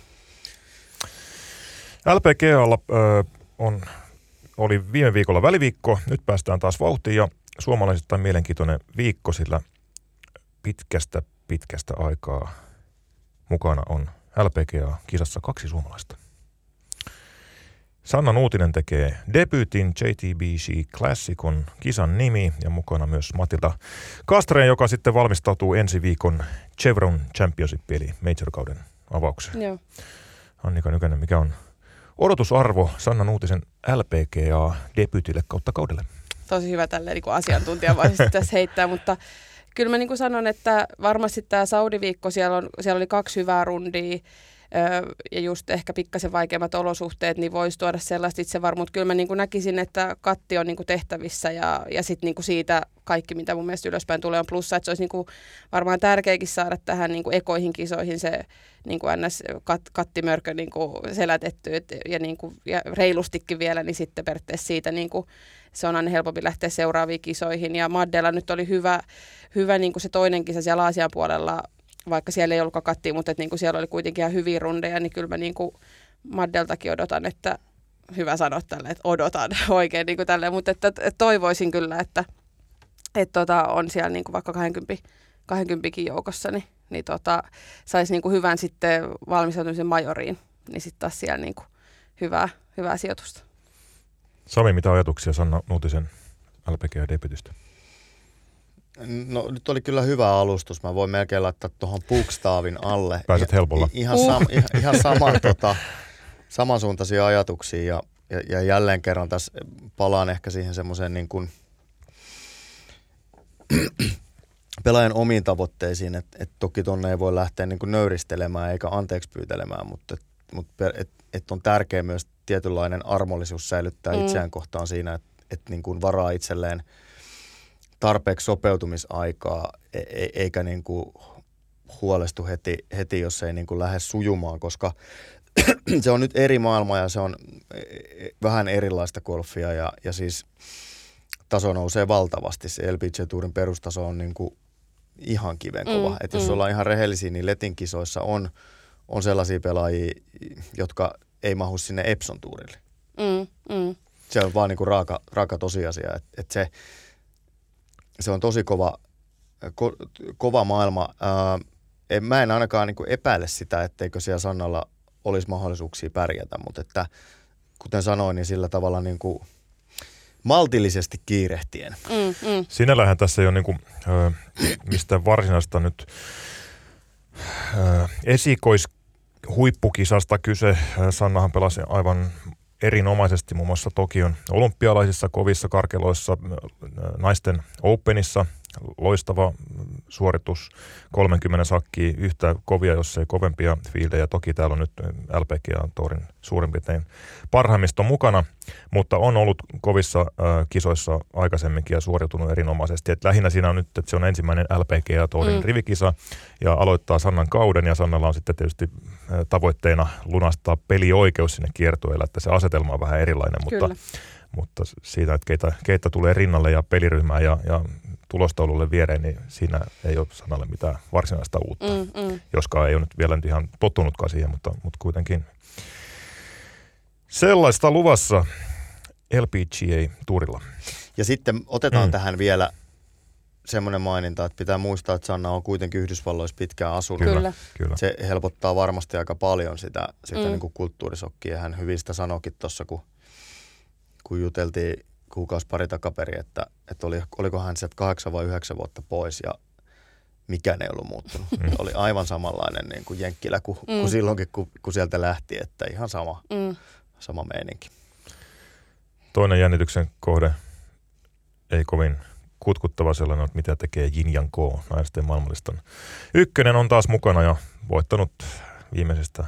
L P G A:lla äh, on, oli viime viikolla väliviikko, nyt päästään taas vauhtiin, ja suomalaisittain mielenkiintoinen viikko, sillä pitkästä pitkästä aikaa mukana on L P G A-kisassa kaksi suomalaista. Sanna Nuutinen tekee debyytin, J T B C Classic on kisan nimi, ja mukana myös Matilda Castrén, joka sitten valmistautuu ensi viikon Chevron Championship eli Major-kauden avaukseen. Joo. Annika Nykänen, mikä on odotusarvo Sanna Nuutisen L P G A-debyytille kautta kaudelle? Tosi hyvä tälleen niin asiantuntija voisi tässä heittää, mutta kyllä mä niin kuin sanon, että varmasti tämä Saudi-viikko, siellä, on, siellä oli kaksi hyvää rundia ja just ehkä pikkasen vaikeammat olosuhteet, niin voisi tuoda sellaista itsevarmuutta. Kyllä mä niin kuin näkisin, että katti on niin kuin tehtävissä ja, ja sitten niin kuin siitä kaikki, mitä mun mielestä ylöspäin tulee, on plussa. Että se olisi niin kuin varmaan tärkeäkin saada tähän niin kuin ekoihin kisoihin se niin kuin ns. Kat, kattimörkö niin kuin selätetty et, ja, niin kuin, ja reilustikin vielä, niin sitten periaatteessa siitä niin kuin se on aina helpompi lähteä seuraaviin kisoihin. Ja Maddella nyt oli hyvä, hyvä niin kuin se toinen kisa siellä Aasian puolella, vaikka siellä ei ollutkaan kattia, mutta että niin kuin siellä oli kuitenkin ihan hyviä rundeja, niin kyllä mä niin kuin Maddeltakin odotan, että hyvä sanoa tälle, että odotan oikein niin kuin tälleen, mutta että, että toivoisin kyllä, että, että tota, on siellä niin kuin vaikka kaksikymmentä kaksikymmentäkin joukossa, niin, niin tota, saisi niinku hyvän sitten valmistautumisen majoriin, niin sitten taas siellä niinku hyvää, hyvää sijoitusta. Sami, mitä ajatuksia Sanna Nuutisen L P G A-debytistä? No nyt oli kyllä hyvä alustus. Mä voin melkein laittaa tuohon Bookstavin alle. Pääset helpolla. I, ihan, sam, ihan, ihan saman, tota, samansuuntaisia ajatuksia ja, ja, ja jälleen kerran tässä palaan ehkä siihen semmoiseen niin kuin pelaajan omiin tavoitteisiin, että et toki tonne ei voi lähteä niin kuin nöyristelemään eikä anteeksi pyytelemään, mutta et, mut et, et on tärkeää myös tietynlainen armollisuus säilyttää mm. itseään kohtaan siinä, että et niin kuin varaa itselleen tarpeeksi sopeutumisaikaa e- e- eikä niin kuin huolestu heti, heti, jos ei niin kuin lähde sujumaan, koska se on nyt eri maailma ja se on vähän erilaista golfia ja, ja siis taso nousee valtavasti. Se L P G A-tuurin perustaso on niin kuin ihan kivenkova. Mm, että jos mm. ollaan ihan rehellisiä, niin Letin kisoissa on, on sellaisia pelaajia, jotka ei mahu sinne Epson-tuurille. Mm, mm. Se on vaan niin kuin raaka, raaka tosiasia, että, että se, se on tosi kova, ko, kova maailma. Ää, mä en ainakaan niin kuin epäile sitä, etteikö siellä Sannalla olisi mahdollisuuksia pärjätä, mutta että kuten sanoin, niin sillä tavalla niin kuin maltillisesti kiirehtien. Mm, mm. Sinällähän tässä ei ole niin kuin, äh, mistä varsinaista nyt äh, esikoishuippukisasta kyse. Sannahan pelasi aivan erinomaisesti muun muassa Tokion olympialaisissa kovissa karkeloissa, naisten Openissa. Loistava suoritus, kolmekymmentä sakkia, yhtä kovia, jos ei kovempia fiildejä. Toki täällä on nyt L P G A-tourin suurin piirtein parhaimmista mukana, mutta on ollut kovissa äh, kisoissa aikaisemminkin ja suoriutunut erinomaisesti. Et lähinnä siinä on nyt, että se on ensimmäinen L P G A-tourin mm. rivikisa ja aloittaa Sannan kauden ja Sannalla on sitten tietysti äh, tavoitteena lunastaa pelioikeus sinne kiertueelle, että se asetelma on vähän erilainen, mutta, mutta siitä, että keitä, keitä tulee rinnalle ja peliryhmää ja, ja tulostaululle viereen, niin siinä ei ole Sannalle mitään varsinaista uutta. Mm, mm. Joskaan ei ole nyt vielä nyt ihan tottunutkaan siihen, mutta, mutta kuitenkin sellaista luvassa L P G A-tuurilla. Ja sitten otetaan mm. tähän vielä semmoinen maininta, että pitää muistaa, että Sanna on kuitenkin Yhdysvalloissa pitkään asunut. Kyllä. Kyllä. Se helpottaa varmasti aika paljon sitä, sitä Mm. niin kuin kulttuurisokkia. Hän hyvin sitä sanoikin tuossa, kun, kun juteltiin kuukausi pari takaperin, että, että oli, oliko hän sieltä kahdeksan vai yhdeksän vuotta pois ja mikään ei ollut muuttunut. Mm. Oli aivan samanlainen niin kuin jenkkilä kuin, mm. kuin silloinkin, kun, kun sieltä lähti, että ihan sama, mm. sama meininki. Toinen jännityksen kohde, ei kovin kutkuttava sellainen, että mitä tekee Jin Yang Ko, naisten maailmanlistan. Ykkönen on taas mukana ja voittanut viimeisestä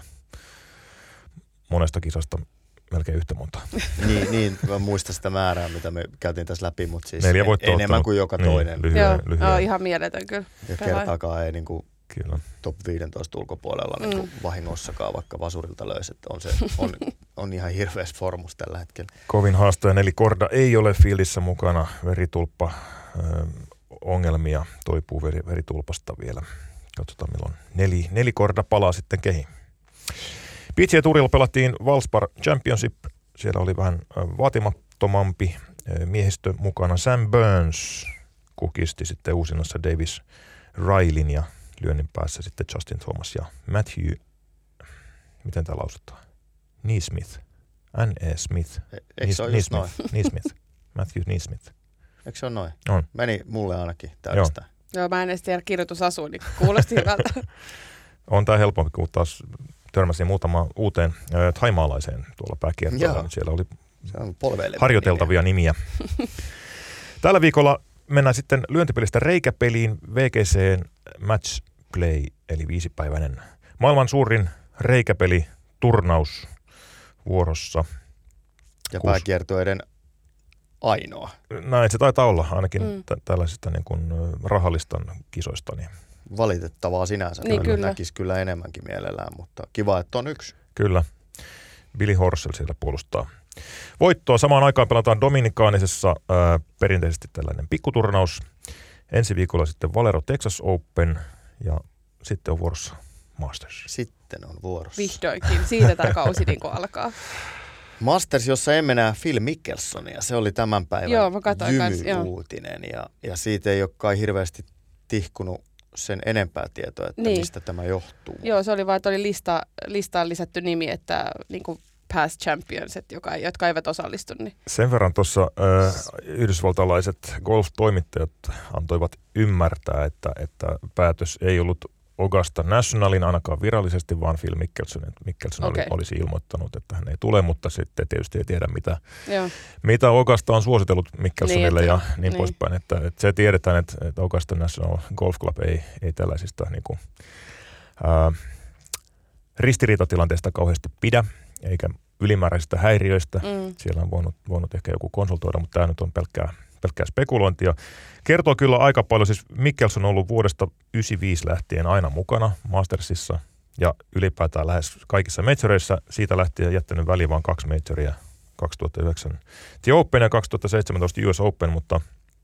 monesta kisasta melkein yhtä monta. niin, niin, mä muistan sitä määrää, mitä me käytiin tässä läpi, mutta siis Neljä en, enemmän kuin joka niin, toinen. Lyhyen, Joo, lyhyen. joo, ihan mieletön kyllä. Ja kertaakaan ei niin kuin Kyllä. top viisitoista ulkopuolella niin kuin mm. vahingossakaan, vaikka vasurilta löysi, että on, se, on, on ihan hirveässä formus tällä hetkellä. Kovin haastaja Neli Korda ei ole fieldissä mukana, veritulppa ö, ongelmia, toipuu veri, veritulpasta vielä. Katsotaan milloin Neli, Neli Korda palaa sitten kehiin. P G A-tuurilla pelattiin Valspar Championship. Siellä oli vähän vaatimattomampi miehistö mukana. Sam Burns kukisti sitten uusinnassa Davis Ryleyn ja lyönnin päässä sitten Justin Thomas ja Matthew, miten tämä lausutaan? Neesmith. N E. Smith. E- eikö se ole just noin? Neesmith. Matthew Neesmith. Eikö se ole noin? On. Meni mulle ainakin täydestään. Joo. Joo, mä en edes tiedä kirjoitusasua, niin kuulosti hyvältä. On tämä helpompi, kun taas törmäsin muutama uuteen äh, thaimaalaiseen tuolla pääkiertoilla. Siellä oli se on harjoiteltavia nimiä. Tällä viikolla mennään sitten lyöntipelistä reikäpeliin V G C Match Play, eli viisipäiväinen maailman suurin reikäpeli turnaus vuorossa. Ja Kus... pääkiertoiden ainoa. Näin se taitaa olla, ainakin mm. t- tällaisista niin kuin rahallistan kisoista. Niin. Valitettavaa sinänsä. Niin, kyllä. Näkisi kyllä enemmänkin mielellään, mutta kiva, että on yksi. Kyllä. Billy Horsell siellä puolustaa voittoa. Samaan aikaan pelataan Dominikaanisessa ää, perinteisesti tällainen pikkuturnaus. Ensi viikolla sitten Valero Texas Open ja sitten on vuorossa Masters. Sitten on vuorossa. Vihdoinkin. Siitä tämä kausi niin alkaa. Masters, jossa emme näe Phil Mickelsonia. Se oli tämän päivän joo, mä katsoin kans, jymy-uutinen ja, ja siitä ei ole kai hirveästi tihkunut sen enempää tietoa, että niin. mistä tämä johtuu. Joo, se oli vaan, että oli lista, listaan lisätty nimi, että niin kuin past champions, että joka, jotka eivät osallistu. Niin. Sen verran tuossa äh, yhdysvaltalaiset golf-toimittajat antoivat ymmärtää, että, että päätös ei ollut Augusta Nationalin ainakaan virallisesti, vaan Phil Mickelson. Mickelson okay. oli, olisi ilmoittanut, että hän ei tule, mutta sitten tietysti ei tiedä, mitä, mitä Augusta on suositellut Mickelsonille niin, ja niin, niin poispäin. Että, että se tiedetään, että, että Augusta National Golf Club ei, ei tällaisista niin kuin, ää, ristiriitatilanteista kauheasti pidä, eikä ylimääräisistä häiriöistä. Mm. Siellä on voinut, voinut ehkä joku konsultoida, mutta tämä nyt on pelkkää, pelkkää spekulointia. Kertoo kyllä aika paljon. Siis Mickelson on ollut vuodesta yhdeksänkymmentäviisi lähtien aina mukana Mastersissa ja ylipäätään lähes kaikissa majoreissa. Siitä lähtien jättänyt väliin vain kaksi majoria, kaksituhattayhdeksän The Open ja kaksituhattaseitsemäntoista U S Open, mutta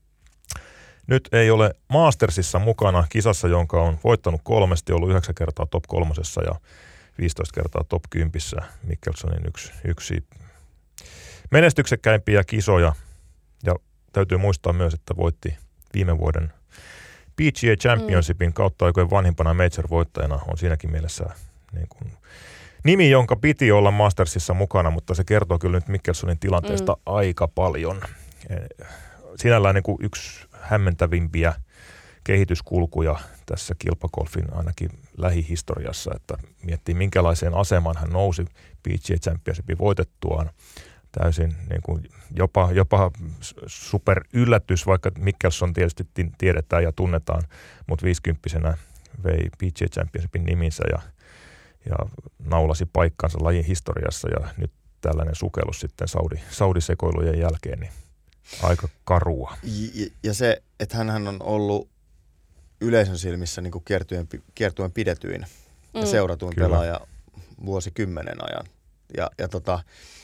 nyt ei ole Mastersissa mukana kisassa, jonka on voittanut kolmesti, ollut yhdeksän kertaa top kolmosessa ja viisitoista kertaa top kympissä. Mickelsonin yksi, yksi menestyksekkäimpiä kisoja. Ja täytyy muistaa myös, että voitti viime vuoden P G A Championshipin kautta aikojen vanhimpana major-voittajana. On siinäkin mielessä niin kuin nimi, jonka piti olla Mastersissa mukana, mutta se kertoo kyllä nyt Mickelsonin tilanteesta mm. aika paljon. Sinällään niin kuin yksi hämmentävimpiä kehityskulkuja tässä kilpagolfin ainakin lähihistoriassa, että miettii minkälaiseen asemaan hän nousi P G A Championshipin voitettuaan. Täysin niin kuin jopa, jopa super yllätys, vaikka Mickelson tietysti tiedetään ja tunnetaan, mutta viisikymppisenä vei P G A Championshipin niminsä ja, ja naulasi paikkansa lajin historiassa ja nyt tällainen sukellus sitten Saudi, Saudi-sekoilujen jälkeen, niin aika karua. Ja, ja se, että hänhän on ollut yleisön silmissä niin kuin kiertuen, kiertuen pidetyin mm. ja seuratuin Kyllä. pelaaja vuosikymmenen ajan. Ja, ja tota,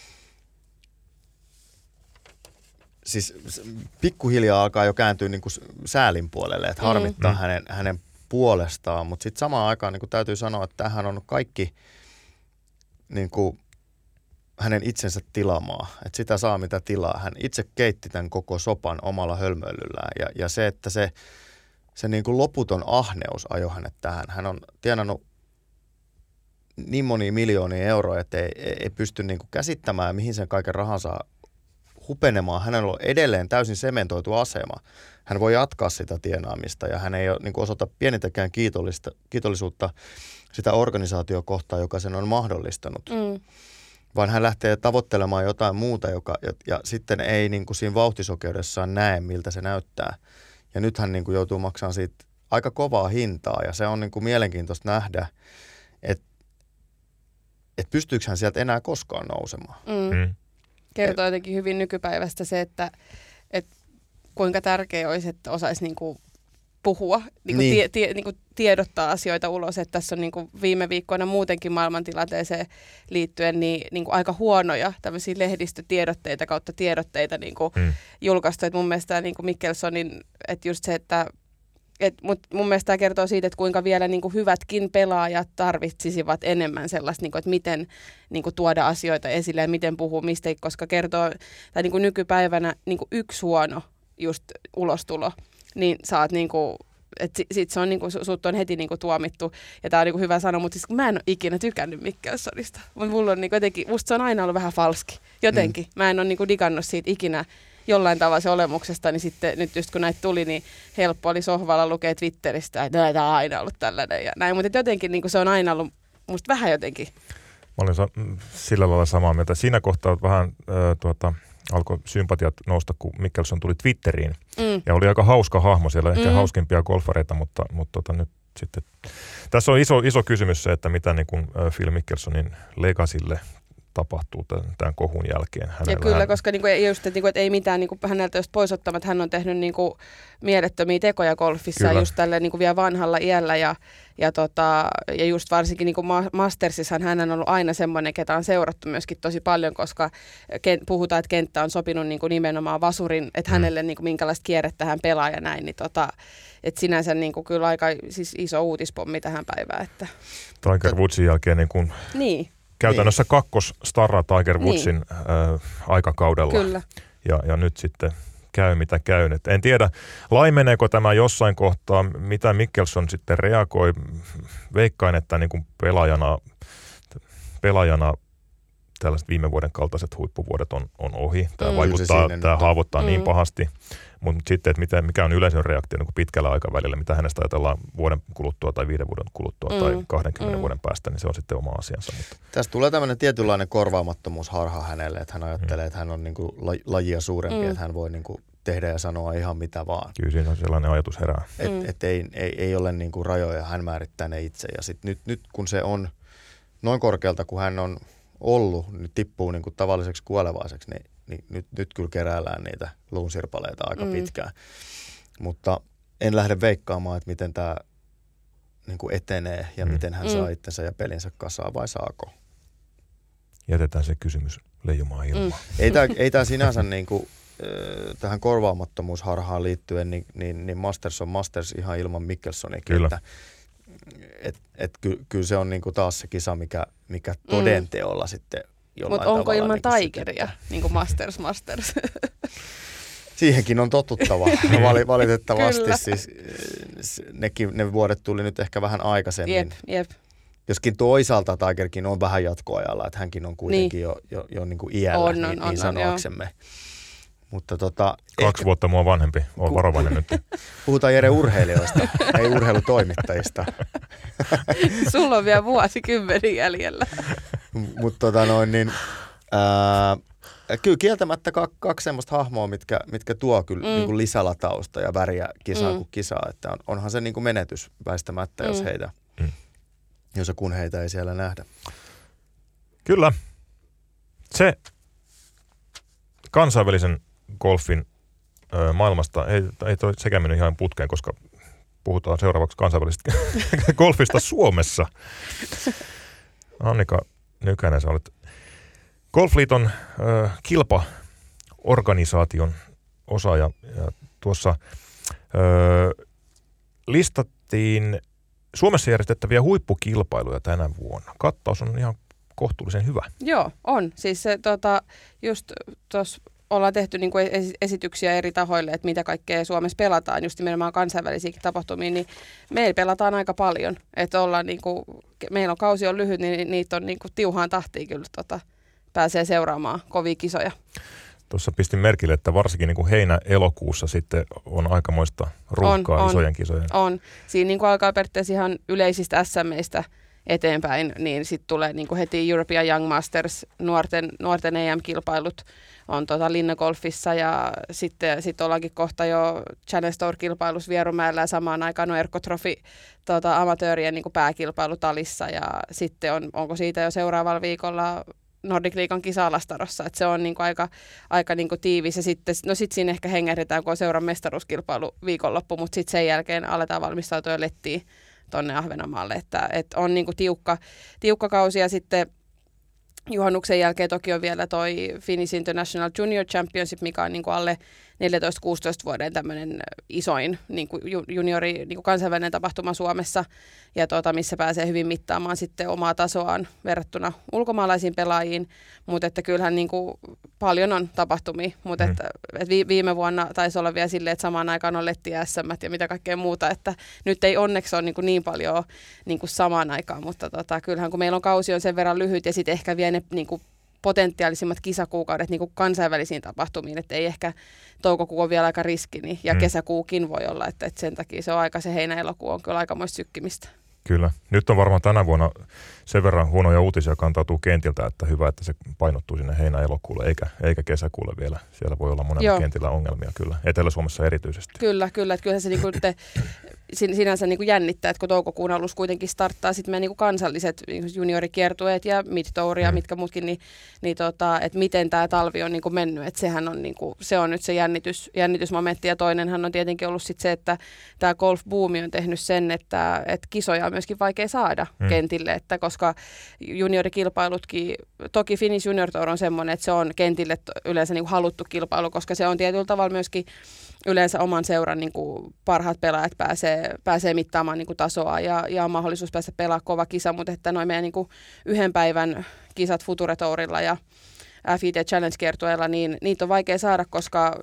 siis pikkuhiljaa alkaa jo kääntyä niin kuin säälin puolelle, että harmittaa mm. hänen, hänen puolestaan, mutta sitten samaan aikaan niin kuin täytyy sanoa, että tämähän on kaikki niin kuin hänen itsensä tilaamaa, että sitä saa mitä tilaa. Hän itse keitti tämän koko sopan omalla hölmöilyllään ja, ja se, että se, se niin kuin loputon ahneus ajoi hänet tähän. Hän on tienannut niin monia miljoonia euroa, että ei, ei pysty niin kuin käsittämään, mihin sen kaiken rahan saa hupenemaan. Hänellä on edelleen täysin sementoitu asema. Hän voi jatkaa sitä tienaamista ja hän ei ole, niin kuin osoita pienintäkään kiitollisuutta sitä organisaatiokohtaa, joka sen on mahdollistanut. Mm. Vaan hän lähtee tavoittelemaan jotain muuta, joka, ja, ja sitten ei niin kuin siinä vauhtisokeudessaan näe, miltä se näyttää. Ja nyt hän niin kuin joutuu maksamaan siitä aika kovaa hintaa ja se on niin kuin mielenkiintoista nähdä, että et pystyykö hän sieltä enää koskaan nousemaan. Mm. Mm. Kertoo jotenkin hyvin nykypäivästä se, että, että kuinka tärkeää olisi, että osaisi niin kuin puhua, niin kuin niin. Tie, tie, niin kuin tiedottaa asioita ulos. Että tässä on niin kuin viime viikkoina muutenkin maailmantilanteeseen liittyen niin, niin kuin aika huonoja tämmöisiä lehdistötiedotteita kautta tiedotteita niin kuin mm. julkaistu. Että mun mielestä niin kuin Mickelsonin, että just se, että et, mut mun mielestä tämä kertoo siitä, että kuinka vielä niin kuin hyvätkin pelaajat tarvitsisivat enemmän sellaista, niin kuin, että miten niin kuin tuoda asioita esille ja miten puhua mistä, koska kertoo, tai niin kuin nykypäivänä niin kuin yksi huono just ulostulo, niin saat niin kuin, että sit se on niin kuin, sut on heti niin kuin tuomittu, ja tää on niin kuin hyvä sanoa, mutta siis mä en ole ikinä tykännyt Mickelsonista, mutta mulla on niin kuin jotenkin, musta se on aina ollut vähän falski, jotenkin, mm. mä en ole niin kuin digannut siitä ikinä jollain tavalla se olemuksesta, niin sitten nyt just kun näitä tuli, niin helppo oli sohvalla lukea Twitteristä, että tämä on aina ollut tällainen ja näin, mutta jotenkin niin kuin se on aina ollut musta vähän jotenkin. Mä olin sa- sillä lailla samaa mieltä. Siinä kohtaa vähän äh, tuota, alkoi sympatiat nousta, kun Mickelson tuli Twitteriin. Mm. Ja oli aika hauska hahmo siellä, ehkä mm. hauskimpia golfareita, mutta, mutta tota, nyt sitten... Tässä on iso, iso kysymys se, että mitä niin kuin, äh, Phil Mickelsonin legacylle tapahtuu tämän, tämän kohun jälkeen. Hänellä ja kyllä, hän... koska niinku, just, että, niinku, että ei mitään niinku, häneltä just pois ottamatta, hän on tehnyt niinku, mielettömiä tekoja golfissa kyllä. just tällä niinku, vielä vanhalla iällä ja, ja, tota, ja just varsinkin niinku, Mastersissa hän on ollut aina semmoinen, ketä on seurattu myöskin tosi paljon, koska ken, puhutaan, että kenttä on sopinut niinku, nimenomaan vasurin, että mm. hänelle niinku, minkälaista kierrettä hän pelaa ja näin, niin tota, että sinänsä niinku, kyllä aika siis iso uutispommi tähän päivään. Että... Tiger Woodsin jälkeen niin kuin... Niin. Käytännössä niin. kakkostarra Tiger Woodsin niin. äh, aikakaudella. Kyllä. Ja, ja nyt sitten käy mitä käy. Et en tiedä, laimeneeko tämä jossain kohtaa, mitä Mickelson sitten reagoi. Veikkaan, että niin kuin pelaajana, pelaajana tällaiset viime vuoden kaltaiset huippuvuodet on, on ohi. Tämä Mm. vaikuttaa, Kyllä se tämä siinä haavoittaa nyt niin on. pahasti. Mutta sitten, että mitä, mikä on yleisön reaktio niin kuin pitkällä aikavälillä, mitä hänestä ajatellaan vuoden kuluttua tai viiden vuoden kuluttua Mm. tai kahdenkymmenen Mm. vuoden päästä, niin se on sitten oma asiansa. Mutta. Tässä tulee tämmöinen tietynlainen korvaamattomuusharha hänelle, että hän ajattelee, että hän on niin kuin la- lajia suurempi, Mm. että hän voi niin kuin tehdä ja sanoa ihan mitä vaan. Kyllä siinä on sellainen ajatus herää. Et, Mm. et ei, ei, ei ole niin kuin rajoja, hän määrittää ne itse. Ja sit nyt, nyt kun se on noin korkealta kuin hän on ollut, nyt tippuu niin kuin tavalliseksi kuolevaiseksi, niin, niin nyt, nyt kyllä keräillään niitä luunsirpaleita aika Mm. pitkään. Mutta en lähde veikkaamaan, että miten tämä niin kuin etenee ja Mm. miten hän Mm. saa itsensä ja pelinsä kasaan vai saako. Jätetään se kysymys leijumaan ilmaan. Mm. Ei tämä ei tää sinänsä niin kuin, äh, tähän korvaamattomuusharhaan liittyen, niin, niin, niin Masters on Masters ihan ilman Mickelsonikin. Kyllä. Että, et, et, ky, kyllä se on niin kuin taas se kisa, mikä, mikä todenteolla sitten jollain Mutta onko tavalla ilman niin kuin Tigeria, sytyttää. niin kuin Masters Masters? Siihenkin on totuttava, Vali, valitettavasti. Kyllä. Siis, s- nekin, ne vuodet tuli nyt ehkä vähän aikaisemmin. Jep, jep. Joskin toisaalta Tigerkin on vähän jatkoajalla, että hänkin on kuitenkin niin. jo, jo, jo niin kuin iällä, On, on, niin, on, niin on, sanoaksemme. Mutta tota, Kaksi vuotta mua vanhempi. Olen Ku- varovainen nyt. puhutaan Jere urheilijoista, ei urheilutoimittajista. Sulla on vielä vuosikymmeni jäljellä. Mutta tota noin, niin, ää, kyllä kieltämättä kaksi, kaksi semmoista hahmoa, mitkä, mitkä tuo kyllä Mm. niin kuin lisälatausta ja väriä kisaan Mm. kuin kisaa. Että on, onhan se niin kuin menetys väistämättä, jos Mm. heitä, Mm. jos ja kun heitä ei siellä nähdä. Kyllä. Se kansainvälisen golfin ö, maailmasta, ei, ei toi sekään mennyt ihan putkeen, koska puhutaan seuraavaksi kansainvälisestä golfista Suomessa. Annika Nykänen, sä olet Golfliiton ö, kilpaorganisaation osa ja, ja tuossa ö, listattiin Suomessa järjestettäviä huippukilpailuja tänä vuonna. Kattaus on ihan kohtuullisen hyvä. Joo, on. Siis se, tota, just tuossa ollaan tehty niin kuin esi- esityksiä eri tahoille, että mitä kaikkea Suomessa pelataan, just nimenomaan kansainvälisiäkin tapahtumia, niin meillä pelataan aika paljon. Että ollaan niin kuin, meillä on kausi on lyhyt, niin niitä on niin kuin tiuhaan tahtiin kyllä tota, pääsee seuraamaan kovia kisoja. Tuossa pistin merkille, että varsinkin niin kuin heinä-elokuussa sitten on aikamoista ruuhkaa On, on. isojen kisojen. On. Siinä niin kuin alkaa periaatteessa ihan yleisistä S M:istä eteenpäin, niin sitten tulee niin kuin heti European Young Masters, nuorten, nuorten E M-kilpailut on tota Linnagolfissa ja sitten sit ollaankin kohta jo Challenge Tour-kilpailussa Vierumäellä ja samaan aikaan on Erkko Trophy tota, amatöörien niin kuin pääkilpailu Talissa ja sitten on, onko siitä jo seuraavalla viikolla Nordic Liigan kisa Alastarossa, että se on niinku aika, aika niinku tiivis ja sitten, no sit siinä ehkä hengähdetään, kun on seuran mestaruuskilpailu viikonloppu, mutta sitten sen jälkeen aletaan valmistautua jo lettiin tonne Ahvenanmaalle, että, että on niinku tiukka, tiukka kausi ja sitten juhannuksen jälkeen toki on vielä toi Finnish International Junior Championship, mikä on niinku alle neljätoista kuusitoista vuoden tämmöinen isoin niinku juniori niinku kansainvälinen tapahtuma Suomessa, ja tota, missä pääsee hyvin mittaamaan sitten omaa tasoaan verrattuna ulkomaalaisiin pelaajiin, mutta että kyllähän niinku paljon on tapahtumia, mutta mm. että, että viime vuonna taisi olla vielä silleen, että samaan aikaan on Letti S M ja mitä kaikkea muuta, että nyt ei onneksi ole niinku niin paljon niinku samaan aikaan, mutta tota, kyllähän kun meillä on kausi on sen verran lyhyt ja sitten ehkä vielä ne niinku potentiaalisimmat kisakuukaudet niin kuin kansainvälisiin tapahtumiin, että ei ehkä toukokuu on vielä aika riski, niin, ja mm. kesäkuukin voi olla, että, että sen takia se on aika, se heinä-elokuu on kyllä aikamoista sykkimistä. Kyllä. Nyt on varmaan tänä vuonna sen verran huonoja uutisia kantautuu kentiltä, että hyvä, että se painottuu sinne heinä-elokuulle, eikä, eikä kesäkuulle vielä. Siellä voi olla monella Joo. kentillä ongelmia kyllä, Etelä-Suomessa erityisesti. Kyllä, kyllä. Että kyllähän se niinku te, sin, sinänsä niinku jännittää, että kun toukokuun alussa kuitenkin starttaa sitten meidän niinku kansalliset juniorikiertueet ja mid-tour ja mm. mitkä muutkin, niin, niin tota, että miten tämä talvi on niinku mennyt. Että sehän on, niinku, se on nyt se jännitys, jännitysmomentti. Ja toinenhan on tietenkin ollut sit se, että tämä golf-buumi on tehnyt sen, että, että kisoja on myöskin vaikea saada mm. kentille, että koska juniorikilpailutkin, toki Finnish Junior Tour on semmoinen, että se on kentille yleensä niinku haluttu kilpailu, koska se on tietyllä tavalla myöskin yleensä oman seuran niin kuin parhaat pelaajat pääsee, pääsee mittaamaan niin kuin tasoa ja, ja on mahdollisuus päästä pelaamaan kova kisa, mutta että noin meidän niin kuin yhden päivän kisat Future Tourilla ja F I T Challenge-kiertueella, niin niitä on vaikea saada, koska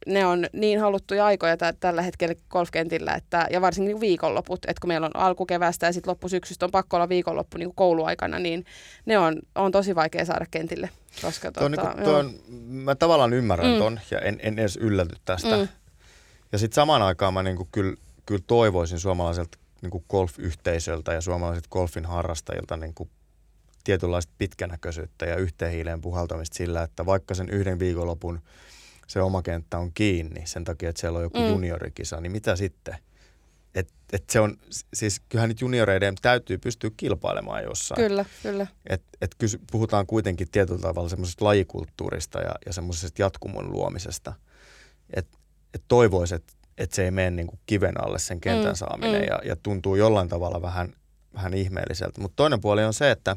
ne on niin haluttuja aikoja t- tällä hetkellä golfkentillä, että, ja varsinkin viikonloput, että kun meillä on alkukevästä ja sitten loppusyksystä on pakko olla viikonloppu niin kouluaikana, niin ne on, on tosi vaikea saada kentille. Koska tuo tuota, on niin kuin, on, mä tavallaan ymmärrän mm. ton ja en, en edes ylläty tästä. Mm. Ja sitten samaan aikaan mä niin kuin kyllä, kyllä toivoisin suomalaiselta niin kuin golf-yhteisöltä ja suomalaisilta golfin harrastajilta niin kuin tietynlaista pitkänäköisyyttä ja yhteen hiileen puhaltamista sillä, että vaikka sen yhden viikonlopun se oma kenttä on kiinni sen takia, että siellä on joku mm. juniorikisa, niin mitä sitten? Et, et se on, siis kyllähän nyt junioreiden täytyy pystyä kilpailemaan jossain. Kyllä, kyllä. Et, et kysy, puhutaan kuitenkin tietyllä tavalla semmoisesta lajikulttuurista ja, ja semmoisesta jatkumon luomisesta. Että et toivoisi, että et se ei mene niin kuin kiven alle sen kentän mm, saaminen mm. ja, ja tuntuu jollain tavalla vähän, vähän ihmeelliseltä. Mutta toinen puoli on se, että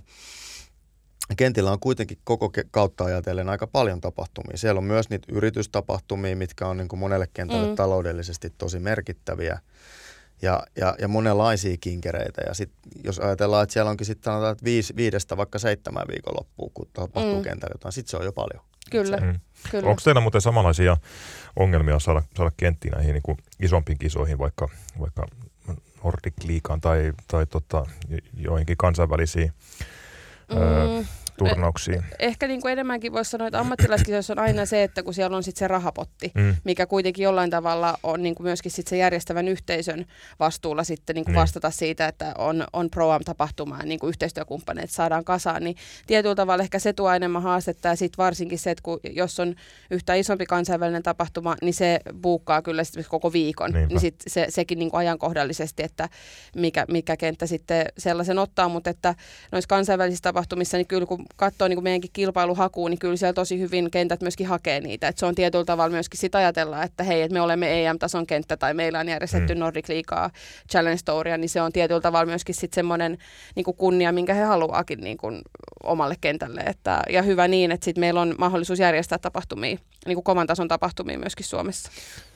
kentillä on kuitenkin koko kautta ajatellen aika paljon tapahtumia. Siellä on myös niitä yritystapahtumia, mitkä on niin kuin monelle kentälle mm. taloudellisesti tosi merkittäviä ja, ja, ja monenlaisia kinkereitä. Ja sit, jos ajatellaan, että siellä onkin sitten sanotaan, että viisi, viidestä vaikka seitsemän viikonloppuun, kun tapahtuu mm. kentällä jotain, sitten se on jo paljon. Kyllä. Mm. Kyllä. Onko teillä muuten samanlaisia ongelmia saada, saada kenttiin näihin niin kuin isompiin kisoihin, vaikka, vaikka Nordic Leaguean tai, tai tota, joihinkin kansainvälisiin mm. ö, turnauksiin? Eh, ehkä niin kuin enemmänkin voisi sanoa, että ammattilaiskisoissa on aina se, että kun siellä on sitten se rahapotti, mm. mikä kuitenkin jollain tavalla on niin kuin myöskin sit se järjestävän yhteisön vastuulla sitten niin kuin mm. vastata siitä, että on, on Pro-Am-tapahtumaa ja niin kuin yhteistyökumppaneet saadaan kasaan, niin tietyllä tavalla ehkä se tuo enemmän haastetta ja sitten varsinkin se, että kun, jos on yhtä isompi kansainvälinen tapahtuma, niin se buukkaa kyllä sitten koko viikon, Niinpä. niin sit se, sekin niin kuin ajankohdallisesti, että mikä, mikä kenttä sitten sellaisen ottaa, mutta että noissa kansainvälisissä tapahtumissa, niin kyllä kun katsoo niin kuin meidänkin kilpailuhakuun, niin kyllä siellä tosi hyvin kentät myöskin hakee niitä. Et se on tietyllä tavalla myöskin sitä ajatella, että hei, että me olemme E M-tason kenttä tai meillä on järjestetty mm. Nordic Leaguea, Challenge Touria, niin se on tietyllä tavalla myöskin sitten semmoinen niin kuin kunnia, minkä he haluaakin niin kuin omalle kentälle. Että, ja hyvä niin, että sitten meillä on mahdollisuus järjestää tapahtumia, niin kuin kovan tason tapahtumia myöskin Suomessa.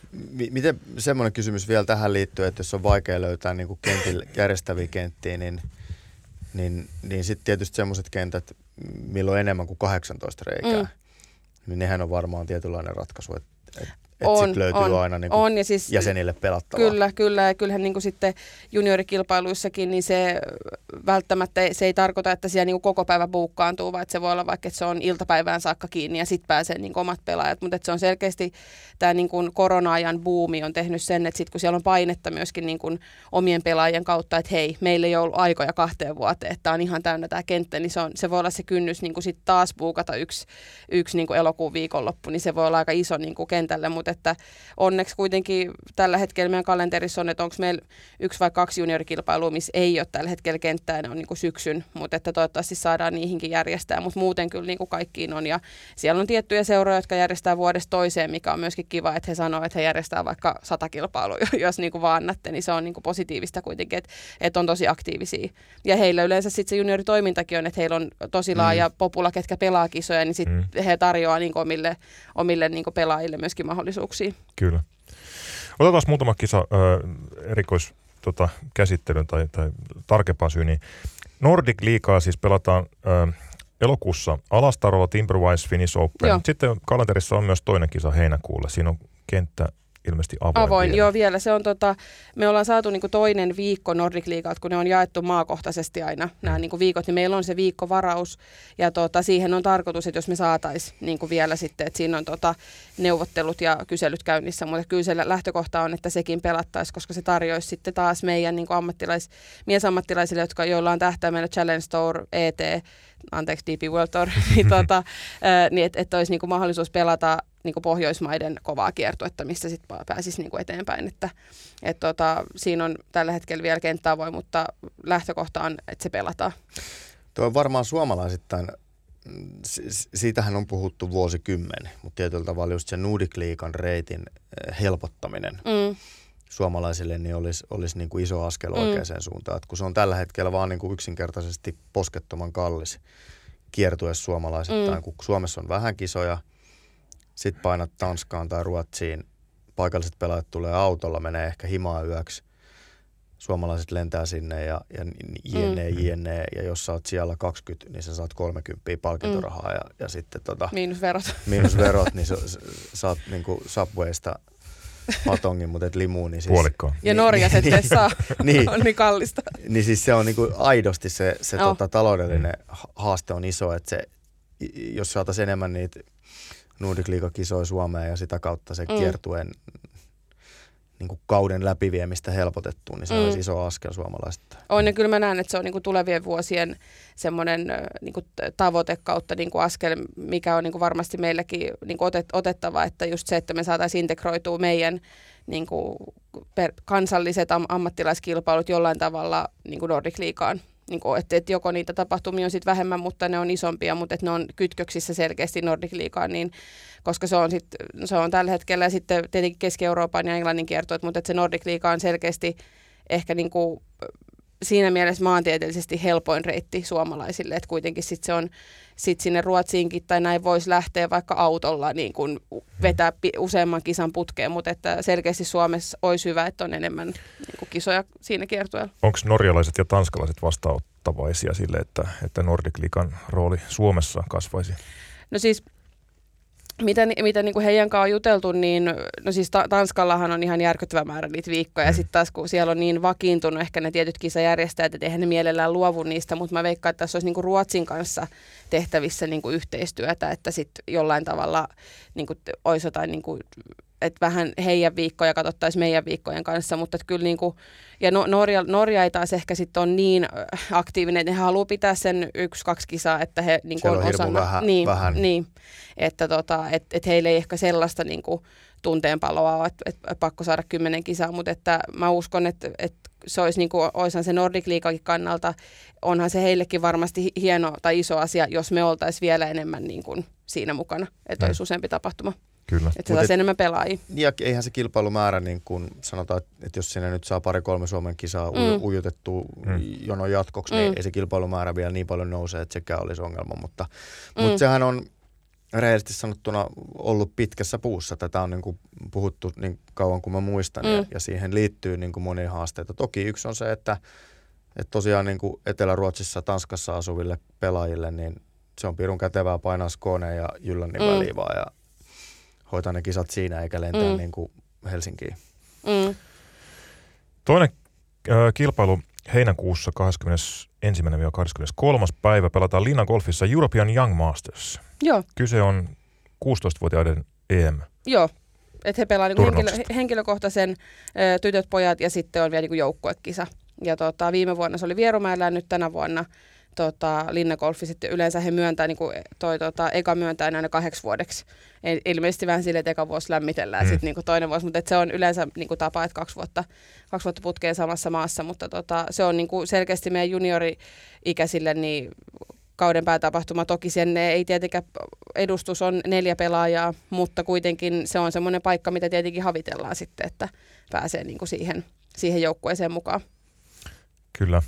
Miten semmoinen kysymys vielä tähän liittyy, että jos on vaikea löytää niin kuin kentille, järjestäviä kenttiä, niin, niin, niin sitten tietysti semmoiset kentät, milloin on enemmän kuin kahdeksantoista reikää, mm. niin nehän on varmaan tietynlainen ratkaisu, että et, et sitten löytyy on, aina niin on, ja siis, jäsenille pelattavaa. Kyllä, kyllä. Ja kyllähän niin kuin sitten juniorikilpailuissakin, niin se välttämättä se ei tarkoita, että siellä niin kuin koko päivä buukkaantuu, vaan että se voi olla vaikka, että se on iltapäivään saakka kiinni ja sitten pääsee niin kuin omat pelaajat. Mutta se on selkeästi tämä niin kuin korona-ajan buumi on tehnyt sen, että sitten kun siellä on painetta myöskin niin kuin omien pelaajien kautta, että hei, meillä ei ollut aikoja kahteen vuoteen, että tämä on ihan täynnä tämä kenttä, niin se, on, se voi olla se kynnys niin kuin sitten taas buukata yksi, yksi niin kuin elokuun viikonloppu, niin se voi olla aika iso niin kuin kentälle, mutta että onneksi kuitenkin tällä hetkellä meidän kalenterissa on, että onko meillä yksi vai kaksi juniorikilpailua, missä ei ole tällä hetkellä kenttää, ne on niin kuin syksyn, mutta että toivottavasti saadaan niihinkin järjestää, mutta muuten kyllä niin kuin kaikkiin on, ja siellä on tiettyjä seuroja, jotka järjestää vuodesta toiseen, mikä on myöskin kiva, että he sanoo, että he järjestää vaikka sata kilpailua, jos niin kuin vaannatte, niin se on niin kuin positiivista kuitenkin, että, että on tosi aktiivisia. Ja heillä yleensä sitten se junioritoimintakin on, että heillä on tosi laaja mm. popula, ketkä pelaa kisoja, niin sitten mm. he tarjoaa niin kuin omille, omille niin kuin pelaajille myöskin mahdollisuuksia. Kyllä. Otetaan muutama kisa äh, erikois tota, käsittelyn tai, tai tarkempaan syyn. Niin Nordic Leaguea siis pelataan äh, elokuussa Alastarolla Timberwise Finnish Open. Joo. Sitten kalenterissa on myös toinen kisa heinäkuulle. Siinä on kenttä ilmeisesti avoin. Avoin, vielä. joo vielä. Se on tota, me ollaan saatu niinku toinen viikko Nordic Leaguealta, kun ne on jaettu maakohtaisesti aina mm. nämä niinku viikot, niin meillä on se viikkovaraus. Ja tota, siihen on tarkoitus, että jos me saataisiin niinku vielä sitten, että siinä on tota, neuvottelut ja kyselyt käynnissä, mutta kyllä se lähtökohta on, että sekin pelattaisiin, koska se tarjoaisi sitten taas meidän niinku ammattilais, miesammattilaisille, jotka, joilla on tähtäimellä Challenge Tour, E T, anteeksi D P World Tour, niin, tota, niin että et olisi niinku mahdollisuus pelata niinku Pohjoismaiden kovaa kiertuetta, missä sitten pääsisi niinku eteenpäin. Että, et tota, siinä on tällä hetkellä vielä kenttää voi, mutta lähtökohta on, että se pelataan. Tuo on varmaan suomalaisittain, siitähän on puhuttu vuosikymmen, mutta tietyllä tavalla just se Nordic Leaguean reitin helpottaminen mm. suomalaisille niin olisi, olisi niin kuin iso askel mm. oikeaan suuntaan. Et kun se on tällä hetkellä vaan niin kuin yksinkertaisesti poskettoman kallis kiertue suomalaisittain, mm. kun Suomessa on vähän kisoja, sitten painat Tanskaan tai Ruotsiin, paikalliset pelaajat tulee autolla, menee ehkä himaa yöksi. suomalaiset lentää sinne ja, ja jne, mm. jne. Ja jos sä oot siellä kaksikymmentä, niin sä saat kolmekymmentä palkintorahaa mm. ja, ja sitten tota... Miinus verot. Miinus verot, niin sä, saat niinku Subwaysta patongin, mutta et limuun. Niin siis, puolikkaan. Ja Norjas niin, ettei saa, niin, on niin kallista. Niin siis se on niinku aidosti se, se oh. tota, taloudellinen haaste on iso, että se, jos saataisiin enemmän niitä Nordic Liiga-kisoja Suomeen ja sitä kautta se mm. kiertueen niin kuin kauden läpiviemistä helpotettua, niin se mm. olisi iso askel suomalaisista. On, ja kyllä mä näen, että se on niin kuin tulevien vuosien semmoinen niin kuin tavoite kautta niin kuin askel, mikä on niin kuin varmasti meillekin niin kuin otet, otettava, että just se, että me saataisiin integroitua meidän niin kuin per, kansalliset am, ammattilaiskilpailut jollain tavalla niin kuin Nordic Liigaan. Niin kuin, että, että joko niitä tapahtumia on sitten vähemmän, mutta ne on isompia, mutta että ne on kytköksissä selkeästi Nordic Liigaan, niin, koska se on, sit, se on tällä hetkellä ja sitten tietenkin Keski-Euroopan ja Englannin kiertueet, mutta että se Nordic Liiga on selkeästi ehkä niin kuin siinä mielessä maantieteellisesti helpoin reitti suomalaisille, että kuitenkin sit se on sit sinne Ruotsiinkin tai näin voisi lähteä vaikka autolla niin kuin vetää useamman kisan putkeen, mutta että selkeästi Suomessa olisi hyvä, että on enemmän niin kuin kisoja siinä kiertueella. Onko norjalaiset ja tanskalaiset vastaanottavaisia sille, että, että Nordic Liigan rooli Suomessa kasvaisi? No siis mitä, mitä niin kuin heidän kanssa on juteltu, niin no siis ta- Tanskallahan on ihan järkyttävä määrä niitä viikkoja. Mm. Ja sitten taas kun siellä on niin vakiintunut ehkä ne tietyt kisajärjestäjät, että eihän ne mielellään luovu niistä, mutta mä veikkaan, että tässä olisi niin kuin Ruotsin kanssa tehtävissä niin kuin yhteistyötä, että sitten jollain tavalla niin kuin olisi jotain, niin kuin, että vähän heidän viikkoja katsottaisiin meidän viikkojen kanssa, mutta että kyllä niin kuin, ja no, Norja, Norja ei taas ehkä sitten ole niin aktiivinen, että he haluaa pitää sen yksi, kaksi kisaa, että he niin kuin on, on osana. Vähän, niin, vähän. niin, että tota, et, et heillä ei ehkä sellaista niin kuin tunteenpaloa ole, että et pakko saada kymmenen kisaa, mutta että mä uskon, että et se olisi niin kuin, oishan se Nordic Liigakin kannalta, onhan se heillekin varmasti hieno tai iso asia, jos me oltaisiin vielä enemmän niin kuin siinä mukana, että olisi useampi tapahtuma. Kyllä. Että saisi enemmän pelaajia. Ja eihän se kilpailumäärä, niin kuin sanotaan, että jos sinne nyt saa pari-kolme Suomen kisaa mm. ujutettua mm. jonon jatkoksi, mm. niin ei se kilpailumäärä vielä niin paljon nouse, että sekään olisi ongelma. Mutta, mm. mutta sehän on rehellisesti sanottuna ollut pitkässä puussa. Tätä on niin kuin puhuttu niin kauan kuin mä muistan mm. ja, ja siihen liittyy niin kuin monia haasteita. Toki yksi on se, että, että tosiaan niin kuin Etelä-Ruotsissa, Tanskassa asuville pelaajille, niin se on pirun kätevää painaa Skåne ja Jyllannin mm. väliin vaan ja hoitaa ne kisat siinä eikä lentää mm. niin kuin Helsinkiin. Mm. Toinen äh, kilpailu heinäkuussa kahdeskymmenesensimmäinen kahdeskymmeneskolmas päivä pelataan Linnan Golfissa European Young Masters. Joo. Kyse on kuusitoistavuotiaiden E M. Joo, että he pelaavat niin henkilö, henkilökohtaisen ä, tytöt, pojat ja sitten on vielä niin joukkuekisa. Ja tota, viime vuonna se oli Vierumäellä ja nyt tänä vuonna tota, Linnan Golfi sitten yleensä he myöntää, niin kuin toi tota, eka myöntää aina kahdeksi vuodeksi. Ilmeisesti vähän silleen, että eka vuosi lämmitellään mm. sitten niin kuin toinen vuosi, mutta se on yleensä niin kuin tapa, että kaksi vuotta, kaksi vuotta putkeen samassa maassa, mutta tota, se on niin kuin selkeästi meidän juniori-ikäisille niin kauden päätapahtuma. Toki sen ei tietenkään edustus on neljä pelaajaa, mutta kuitenkin se on semmoinen paikka, mitä tietenkin havitellaan sitten, että pääsee niin kuin siihen, siihen joukkueeseen mukaan. Kyllä.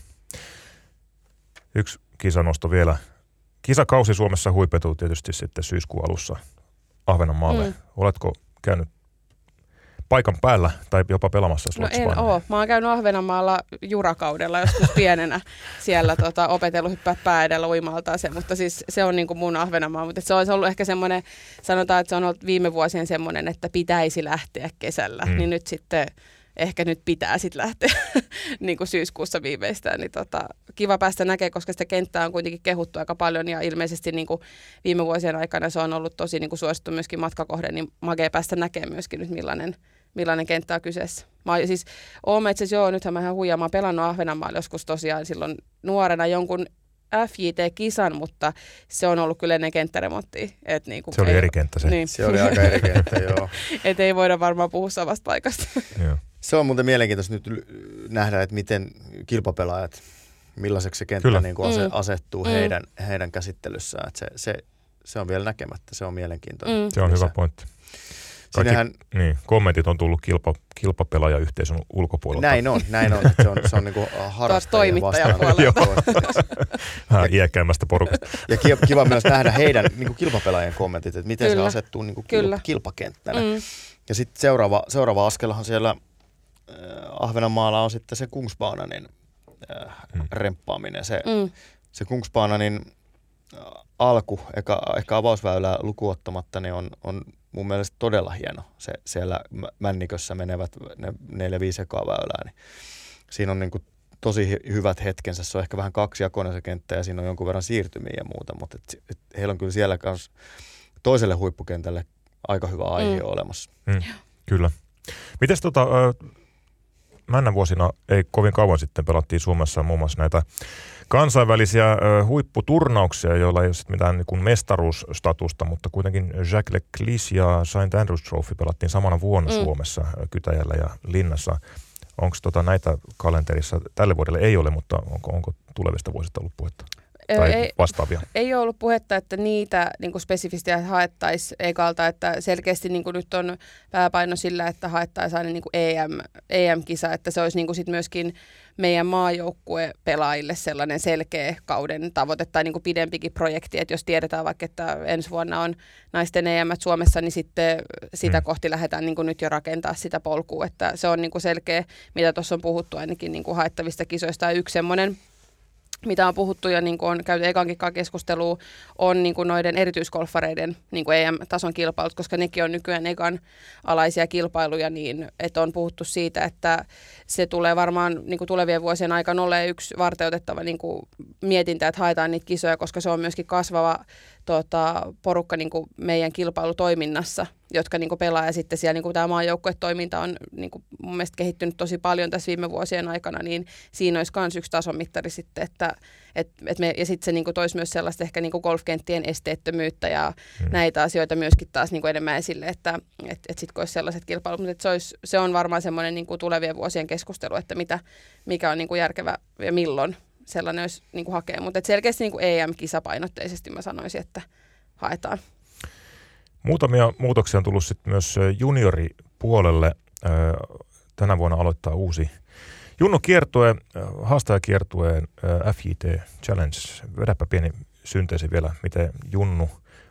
Yksi kisanosto vielä. Kisakausi Suomessa huipentuu tietysti sitten syyskuun alussa Ahvenanmaalle. Mm. Oletko käynyt paikan päällä tai jopa pelaamassa No en ole. Mä oon käynyt Ahvenanmaalla jurakaudella joskus pienenä siellä tota, opetellut hyppää pää edellä uimaltaan se, mutta siis se on niin kuin mun Ahvenanmaa, mutta se olisi ollut ehkä semmoinen, sanotaan, että se on ollut viime vuosien semmoinen, että pitäisi lähteä kesällä, mm. niin nyt sitten ehkä nyt pitää sitten lähteä niin kuin syyskuussa viimeistään. Niin tota, kiva päästä näkemään, koska sitä kenttää on kuitenkin kehuttu aika paljon ja ilmeisesti niin kuin viime vuosien aikana se on ollut tosi niin kuin suosittu myöskin matkakohde, niin magea päästä näkemään myöskin nyt millainen, millainen kenttä on kyseessä. Mä siis oon itse asiassa, joo, nythän mä ihan huijaa, mä oon pelannut Ahvenanmaalla joskus tosiaan silloin nuorena jonkun F J T-kisan, mutta se on ollut kyllä ennen kenttäremonttia. Et niinku, se oli ei, eri kenttä se. Niin. Se oli aika eri kenttä, joo. Et ei voida varmaan puhua samasta paikasta. Joo. Se on muuten mielenkiintoista nyt nähdä, että miten kilpapelaajat, millaiseksi se kenttä niin kuin ase, mm. asettuu mm. heidän, heidän käsittelyssään. Että se, se, se on vielä näkemättä, se on mielenkiintoinen. Mm. Se on hyvä pointti. Kaikki Sinähän, niin, kommentit on tullut kilpa, kilpapelaajayhteisön ulkopuolelta. Näin on, näin on. Se on, se on niin kuin harrastajien vastaan. Vähän iäkkäämmästä porukasta. Ja kiva, kiva myös nähdä heidän niin kuin kilpapelaajien kommentit, että miten Kyllä. se asettuu niin kuin Kyllä. kilpakenttänä. Mm. Ja sitten seuraava, seuraava askelhan siellä Ahvenanmaalla on sitten se Kungsbananin äh, mm. remppaaminen. Se, mm. se Kungsbananin alku, eka, ehkä avausväylää lukuottamatta, niin on, on mun mielestä todella hieno. Se, siellä Männikössä menevät ne neljä viisi ekaa väylää. Niin siinä on niin kuin tosi hyvät hetkensä. Se on ehkä vähän kaksijakoinen se kenttä ja siinä on jonkun verran siirtymiä ja muuta, mutta et, et heillä on kyllä siellä kans toiselle huippukentälle aika hyvä aihe mm. olemassa. Mm, kyllä. Mites tota, männä vuosina ei kovin kauan sitten pelattiin Suomessa muun muassa näitä kansainvälisiä ö, huipputurnauksia, joilla ei ole sitten mitään niin kuin mestaruusstatusta, mutta kuitenkin Jacques Leclerc ja Saint Andrews Trophy pelattiin samana vuonna mm. Suomessa Kytäjällä ja Linnassa. Onko tota näitä kalenterissa tälle vuodelle ei ole, mutta onko, onko tulevista vuosista ollut puhetta? Tai ei, vastaavia? Ei ole ollut puhetta, että niitä niin kuin spesifisti haettaisiin ekalta, että selkeästi niin kuin nyt on pääpaino sillä, että haettaisiin aina niin kuin E M, E M-kisa, että se olisi niin kuin sit myöskin meidän maajoukkuepelaajille sellainen selkeä kauden tavoite tai niin kuin pidempikin projekti, että jos tiedetään vaikka, että ensi vuonna on naisten E M Suomessa, niin sitten sitä hmm. kohti lähdetään niin kuin nyt jo rakentaa sitä polkua, että se on niin kuin selkeä, mitä tuossa on puhuttu ainakin niin kuin haettavista kisoista ja yksi semmoinen, mitä on puhuttu ja niin on käyty ekankin keskustelua, on niin noiden erityisgolfareiden niin E M-tason kilpailut, koska nekin on nykyään ekan alaisia kilpailuja, niin että on puhuttu siitä, että se tulee varmaan niin tulevien vuosien aikana olemaan yksi varteutettava niin mietintä, että haetaan niitä kisoja, koska se on myöskin kasvava tota, porukka niin meidän kilpailutoiminnassa, jotka niin pelaa ja sitten siellä niin tämä maajoukkuetoiminta on niin mun mielestä kehittynyt tosi paljon tässä viime vuosien aikana, niin siinä olisi myös yksi tasomittari sitten, että et, et me, ja sitten se niin toisi myös sellaista ehkä niin golfkenttien esteettömyyttä ja hmm. näitä asioita myöskin taas niin enemmän esille, että et, et sitten kun olisi sellaiset kilpailut, mutta se, olisi, se on varmaan semmoinen niin tulevien vuosien keskustelu, että mitä, mikä on niin järkevä ja milloin sellainen olisi niin hakea, mutta selkeästi niin E M-kisapainotteisesti mä sanoisin, että haetaan. Muutamia muutoksia on tullut sitten myös junioripuolelle. Tänä vuonna aloittaa uusi Junnu-kiertue, haastajakiertueen F J T Challenge. Vedäpä pieni synteesi vielä, miten Junnu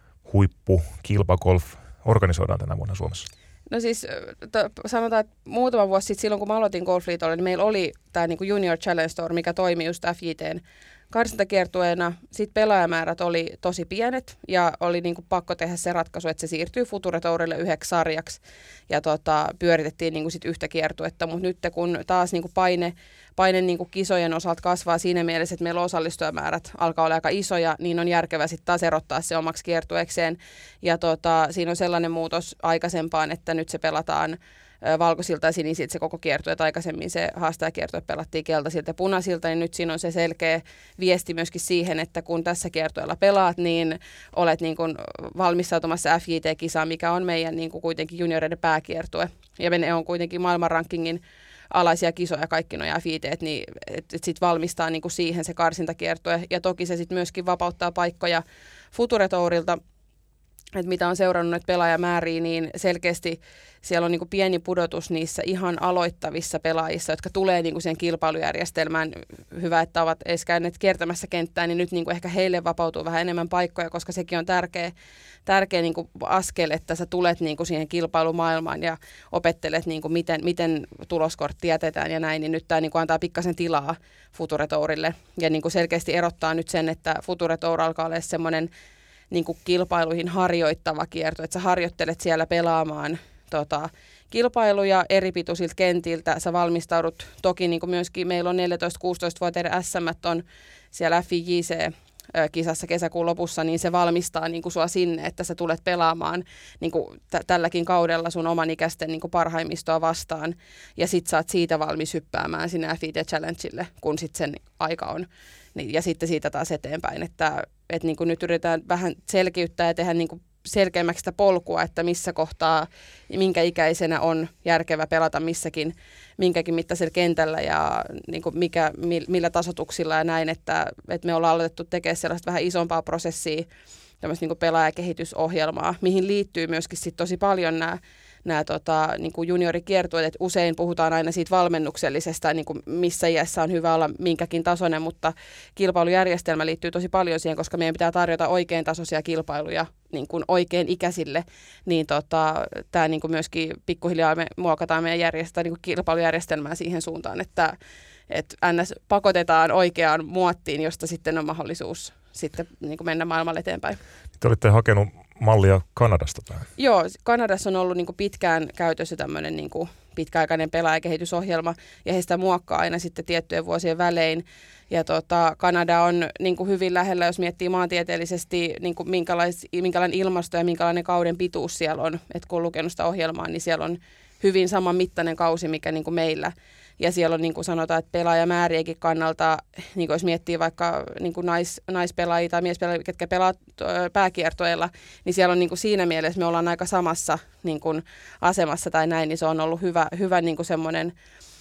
huippu kilpagolf organisoidaan tänä vuonna Suomessa. No siis to, sanotaan, että muutama vuosi sitten silloin, kun mä aloitin Golfliitolla, niin meillä oli tämä niinku Junior Challenge Tour, mikä toimi just F J T:n karsintakiertueena. Sitten pelaajamäärät oli tosi pienet ja oli niinku pakko tehdä se ratkaisu, että se siirtyy Future Tourille yhdeksi sarjaksi ja tota, pyöritettiin niinku sit yhtä kiertuetta. Mutta nyt kun taas niinku paine, paine niinku kisojen osalta kasvaa siinä mielessä, että meillä osallistujamäärät alkaa olla aika isoja, niin on järkevää sitten taas erottaa se omaksi kiertueekseen. Ja tota, siinä on sellainen muutos aikaisempaan, että nyt se pelataan valkoisilta ja sinisiltä se koko kiertue, että aikaisemmin se haastajakiertue pelattiin keltaisilta ja punaisilta, niin nyt siinä on se selkeä viesti myöskin siihen, että kun tässä kiertueella pelaat, niin olet niin kuin valmistautumassa F J T-kisaan, mikä on meidän niin kuin kuitenkin junioreiden pääkiertue, ja me on kuitenkin maailmanrankingin alaisia kisoja kaikki nuo F J T, niin että et sitten valmistaa niin kuin siihen se karsintakiertue, ja toki se sitten myöskin vapauttaa paikkoja Future Tourilta, että mitä on seurannut näitä pelaajamääriä, niin selkeästi siellä on niin kuin pieni pudotus niissä ihan aloittavissa pelaajissa, jotka tulee niin kuin siihen kilpailujärjestelmään. Hyvä, että ovat edes käyneet kiertämässä kenttää, niin nyt niin kuin ehkä heille vapautuu vähän enemmän paikkoja, koska sekin on tärkeä, tärkeä niin kuin askel, että sä tulet niin kuin siihen kilpailumaailmaan ja opettelet, niin kuin miten, miten tuloskortti jätetään ja näin, niin nyt tämä niin kuin antaa pikkasen tilaa Future Tourille. Ja niin kuin selkeästi erottaa nyt sen, että Future Tour alkaa olla semmoinen niin kuin kilpailuihin harjoittava kierto, että sä harjoittelet siellä pelaamaan tota, kilpailuja eri pituisilta kentiltä, sä valmistaudut, toki niin kuin myöskin meillä on neljätoista-kuusitoista-vuotiaiden S M on siellä F I J C-kisassa kesäkuun lopussa, niin se valmistaa niin kuin sua sinne, että sä tulet pelaamaan niin kuin t- tälläkin kaudella sun oman ikäisten niin kuin parhaimmistoa vastaan, ja sit sä oot siitä valmis hyppäämään sinne F I T Challengeille, kun sit sen aika on. Ja sitten siitä taas eteenpäin, että, että niin kuin nyt yritetään vähän selkiyttää ja tehdä niin kuin selkeämmäksi sitä polkua, että missä kohtaa, minkä ikäisenä on järkevä pelata missäkin, minkäkin mittaisella kentällä ja niin kuin mikä, millä tasoituksilla ja näin, että, että me ollaan aloitettu tekemään sellaista vähän isompaa prosessia, tämmöistä niin kuin pelaajakehitysohjelmaa, mihin liittyy myöskin sit tosi paljon nämä nämä tota, niin kuin juniorikiertueet, että usein puhutaan aina siitä valmennuksellisesta, niin kuin missä iässä on hyvä olla minkäkin tasoinen, mutta kilpailujärjestelmä liittyy tosi paljon siihen, koska meidän pitää tarjota oikein tasoisia kilpailuja niin kuin oikein ikäisille, niin tota, tämä niin kuin myöskin pikkuhiljaa me muokataan meidän järjestää, niin kuin kilpailujärjestelmää siihen suuntaan, että et N S pakotetaan oikeaan muottiin, josta sitten on mahdollisuus sitten niin kuin mennä maailmalle eteenpäin. Te olitte hakenut mallia Kanadasta tähän. Joo, Kanadassa on ollut niin kuin pitkään käytössä tämmöinen niin kuin pitkäaikainen pelaajakehitysohjelma, ja he sitä muokkaa aina sitten tiettyjen vuosien välein. Ja tota, Kanada on niin kuin hyvin lähellä, jos miettii maantieteellisesti, niin kuin minkälainen ilmasto ja minkälainen kauden pituus siellä on. Et kun on lukenut sitä ohjelmaa, niin siellä on hyvin saman mittainen kausi, mikä niin kuin meillä. Ja siellä on, niin kuin sanotaan, että pelaajamäärienkin kannalta, niin kuin jos miettii vaikka niin kuin nais, naispelaajia tai miespelaajia, ketkä pelaa pääkiertoilla, niin siellä on niin kuin siinä mielessä, me ollaan aika samassa niin kuin asemassa tai näin, niin se on ollut hyvä, hyvä niin kuin semmoinen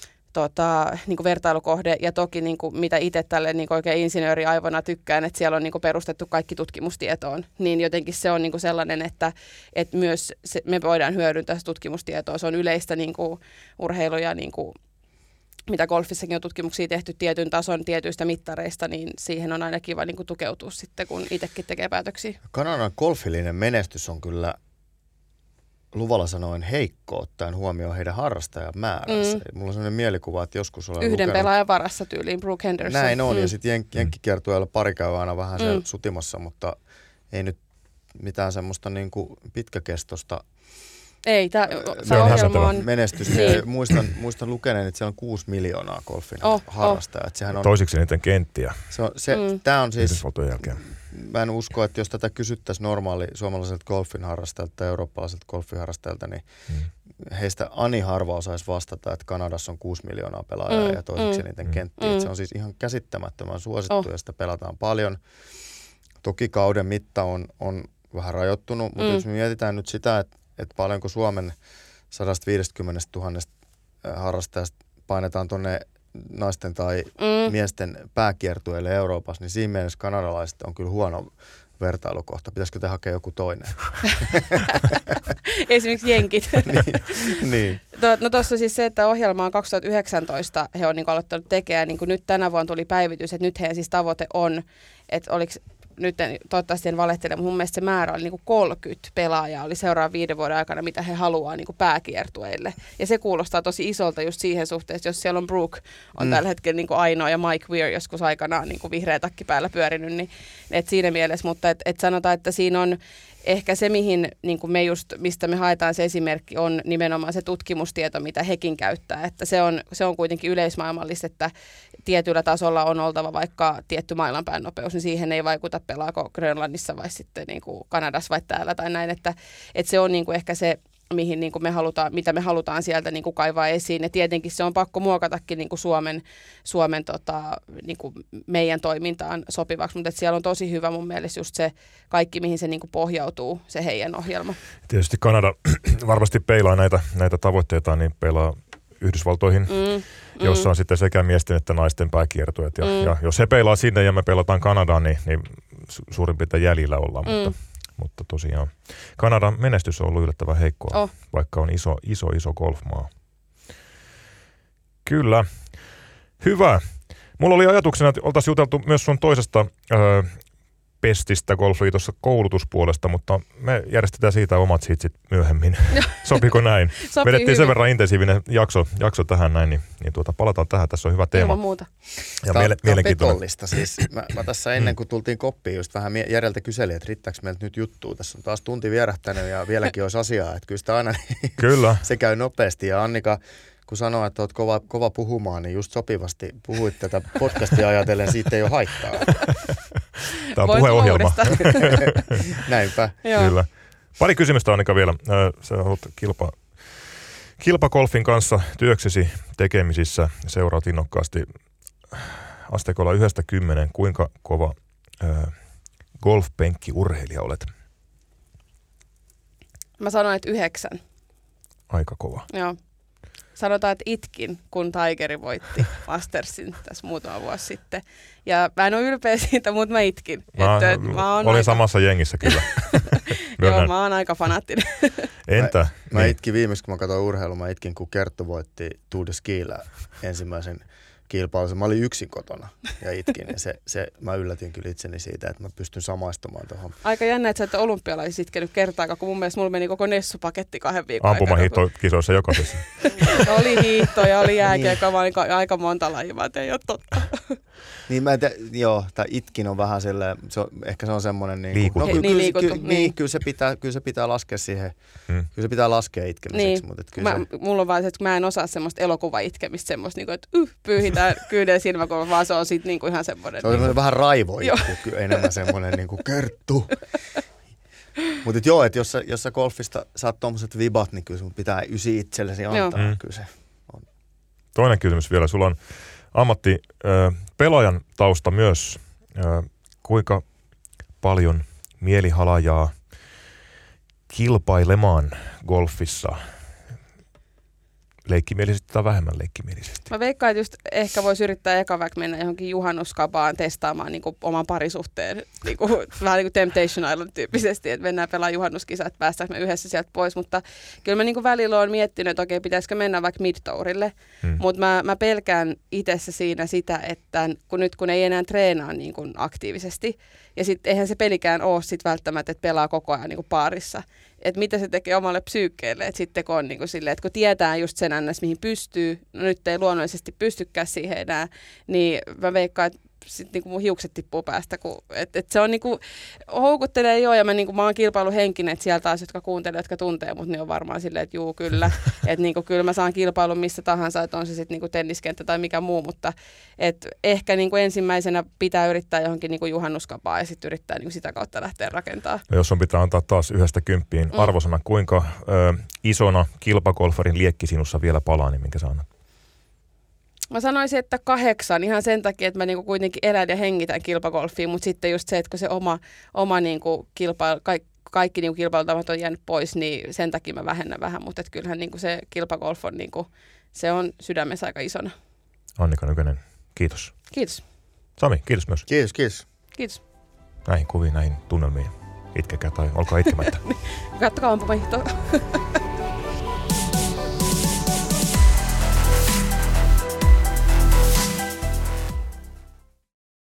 tota, niin kuin vertailukohde. Ja toki niin kuin, mitä itse tälle niin kuin oikein insinööriaivona tykkään, että siellä on niin kuin perustettu kaikki tutkimustietoon, niin jotenkin se on niin kuin sellainen, että, että myös se, me voidaan hyödyntää tutkimustietoa. Se on yleistä niin kuin urheilu ja niin kuin mitä golfissakin on tutkimuksia tehty tietyn tason tietyistä mittareista, niin siihen on aina kiva niin kuin tukeutua sitten, kun itsekin tekee päätöksiä. Kanadan golfillinen menestys on kyllä luvalla sanoen heikko, ottaen huomioon heidän harrastajamääränsä. Mm. Mulla on sellainen mielikuva, että joskus olen Yhden lukenut pelaajan varassa tyyliin, Brooke Henderson. Näin on, mm. ja sitten jenk- jenkkikiertueella pari käy aina vähän siellä mm. sutimassa, mutta ei nyt mitään semmoista niin kuin pitkäkestosta Ei, tämä ohjelma on menestys. Niin. Muistan, muistan lukeneen, että siellä on kuusi miljoonaa golfin oh, harrastajaa. Oh. Sehän on, toisiksi niiden kenttiä. Se on, se, mm. Tämä on siis, jälkeen. mä en usko, että jos tätä kysyttäisiin normaali suomalaiselta golfin harrastajalta tai eurooppalaiselta golfin harrastajalta, niin mm. heistä ani harva osaisi vastata, että Kanadassa on kuusi miljoonaa pelaajaa mm. ja toisiksi mm. niiden mm. kenttiä. Mm. Se on siis ihan käsittämättömän suosittu oh. ja sitä pelataan paljon. Toki kauden mitta on, on vähän rajoittunut, mutta mm. jos me mietitään nyt sitä, että, että paljonko Suomen sata viisikymmentätuhatta harrastajasta painetaan tuonne naisten tai mm. miesten pääkiertueille Euroopassa, niin siinä mielessä kanadalaiset on kyllä huono vertailukohta. Pitäisikö te hakea joku toinen? Esimerkiksi jenkit. niin. niin. No tuossa siis se, että ohjelma on kaksituhattayhdeksäntoista, he on niin aloittanut tekemään, niin kuin nyt tänä vuonna tuli päivitys, että nyt heidän siis tavoite on, että oliko nyt en, toivottavasti en valehtele, mutta mun mielestä se määrä oli niin kuin kolmekymmentä pelaajaa, oli seuraavan viiden vuoden aikana, mitä he haluaa niin kuin pääkiertueille. Ja se kuulostaa tosi isolta just siihen suhteessa, jos siellä on Brooke, on mm. tällä hetkellä niin kuin ainoa, ja Mike Weir joskus aikanaan niin kuin vihreä takki päällä pyörinyt, niin et siinä mielessä, mutta et, et sanotaan, että siinä on ehkä se, mihin niin kuin me just, mistä me haetaan se esimerkki, on nimenomaan se tutkimustieto, mitä hekin käyttää. Että se on, se on kuitenkin yleismaailmallista, että tietyllä tasolla on oltava vaikka tietty maailmanpään nopeus, niin siihen ei vaikuta pelaako Grönlannissa vai sitten niin kuin Kanadassa vai täällä tai näin. Että, että se on niin kuin ehkä se, mihin niin kuin me halutaan, mitä me halutaan sieltä niin kuin kaivaa esiin. Ja tietenkin se on pakko muokatakin niin kuin Suomen, Suomen tota, niin kuin meidän toimintaan sopivaksi, mutta siellä on tosi hyvä mun mielestä just se kaikki, mihin se niin kuin pohjautuu, se heidän ohjelma. Tietysti Kanada varmasti peilaa näitä, näitä tavoitteita, niin peilaa Yhdysvaltoihin, mm, jossa mm. on sitten sekä miesten että naisten pääkiertueet. Ja, mm. ja jos he peilaa sinne ja me peilataan Kanadaan, niin, niin suurin piirtein jäljillä ollaan, mm. mutta Mutta tosiaan Kanadan menestys on ollut yllättävän heikkoa, oh. vaikka on iso, iso, iso golfmaa. Kyllä. Hyvä. Mulla oli ajatuksena, että oltaisiin juteltu myös sun toisesta öö, pestistä golfliitossa koulutuspuolesta, mutta me järjestetään siitä omat hitsit myöhemmin. Sopiko näin? Sopii Vedettiin hyvin. sen verran intensiivinen jakso, jakso tähän näin, niin, niin tuota, palataan tähän. Tässä on hyvä teema. Ilman muuta. Ja Tämä, miele- tämä on mielenkiintoinen. petollista. Siis mä, mä tässä ennen kuin tultiin koppiin, just vähän Järjeltä kyselin, että riittääkö meiltä nyt juttua. Tässä on taas tunti vierähtänyt ja vieläkin olisi asiaa. Että kyllä sitä aina Kyllä. se käy nopeasti. Ja Annika, kun sanoo, että olet kova, kova puhumaan, niin just sopivasti puhuit tätä podcastia ajatellen, siitä ei ole haittaa. Tämä on puheohjelma. Näinpä. Kyllä. Pari kysymystä Annika vielä. Sä olet kilpa, kilpakolfin kanssa työksesi tekemisissä. Seuraat innokkaasti asteikolla yhdestä kymmeneen. Kuinka kova äh, golfpenkkiurheilija olet? Mä sanoin, että yhdeksän. Aika kova. Joo. sanotaan, että itkin, kun Tigeri voitti Mastersin tässä muutama vuosi sitten. Ja mä en ole ylpeä siitä, mutta mä itkin. Mä, että, että mä olin aika... samassa jengissä kyllä. Joo, mä oon aika fanaattinen. Entä? Mä, mä niin. itkin viimeksi, kun mä katsoin urheilua, mä itkin, kun Kerttu voitti Tour de Skillä ensimmäisen kilpailun. Mä olin yksin kotona ja itkin. Ja se, se, mä yllätin kyllä itseni siitä, että mä pystyn samaistumaan tuohon. Aika jännä, että sä et ole olympialaisissa itkenyt kertaakaan, kun mun mielestä mulla meni koko Nessu-paketti kahden viikon aikana. Ampumahiihtokisoissa jokaisessa. Oli hiihto ja oli jääkiekko, vaan aika monta lajia, mä ei ole totta. Niin mä te, joo, tää itkin on vähän silleen, se on, ehkä se on semmoinen niin, liikuttu. No, Niin, kyllä, liikuttu, kyllä, niin. niin, kyllä se pitää, kyllä se pitää laskea siihen, hmm. kyllä se pitää laskea itkemiseksi. Niin. Mutta kyllä mä, se... Mulla on vaan se, että mä en osaa semmoista elokuva-itkemistä, semmoista, niin että yh, pyyhitään kyyden silmäkulma, vaan se on sit niin kuin ihan semmoinen. Se on niin vähän raivoitku, kyllä enemmän semmoinen niin kuin Kerttu. Mutta joo, että jos, jos sä golfista saat tommoset vibat, niin kyllä sun pitää ysi itsellesi antaa. Mm. Kyllä se on. Toinen kysymys vielä. Sulla on ammatti äh, pelaajan tausta myös. Äh, kuinka paljon mielihalajaa kilpailemaan golfissa? Leikkimielisesti tai vähemmän leikkimielisesti? Mä veikkaan, että just ehkä voisi yrittää eka vaikka mennä johonkin juhannuskapaan testaamaan niin kuin oman parisuhteen, niin kuin, vähän niin kuin Temptation Island tyyppisesti, että mennään pelaamaan juhannuskisat, että päästäänkö me yhdessä sieltä pois, mutta kyllä mä niin kuin välillä olen miettinyt, että okei, pitäisikö mennä vaikka mid-tourille, hmm. mutta mä, mä pelkään itsessä siinä sitä, että kun nyt kun ei enää treenaa niin kuin aktiivisesti, ja sitten eihän se pelikään ole sit välttämättä, että pelaa koko ajan niin kuin paarissa, että mitä se tekee omalle psyykkeelle, että sitten kun on niin kuin silleen, että kun tietää just sen ns. Mihin pystyy, no nyt ei luonnollisesti pystykään siihen enää, niin mä veikkaan, että sitten niinku mun hiukset tippuu päästä, kun, et, et se on niinku, houkuttelee joo, ja mä, niinku, mä oon kilpailuhenkinen, että siellä taas, jotka kuuntelee, jotka tuntee, mutta ne on varmaan silleen, että juu, kyllä, että niinku, kyllä mä saan kilpailun missä tahansa, että on se sitten niinku tenniskenttä tai mikä muu, mutta et ehkä niinku ensimmäisenä pitää yrittää johonkin niinku juhannuskapaa ja sitten yrittää niinku sitä kautta lähteä rakentamaan. Ja jos sun pitää antaa taas yhdestä kymppiin mm. arvosana, kuinka ö, isona kilpagolfarin liekki sinussa vielä palaa, niin minkä sä annat? Mä sanoisin, että kahdeksan ihan sen takia, että mä niinku kuitenkin elän ja hengitän kilpagolfiin, mutta sitten just se, että kun se oma, oma niinku kilpailu, kaikki, kaikki niinku kilpailutavat on jäänyt pois, niin sen takia mä vähennän vähän, mutta kyllähän niinku se kilpagolf on, niinku, se on sydämessä aika isona. Annika Nykänen, kiitos. Kiitos. Sami, kiitos myös. Kiitos, kiitos. Kiitos. Näihin kuviin, näihin tunnelmiin. Itkekää tai olkaa itkemättä. Kattokaa ampumahiihtoa.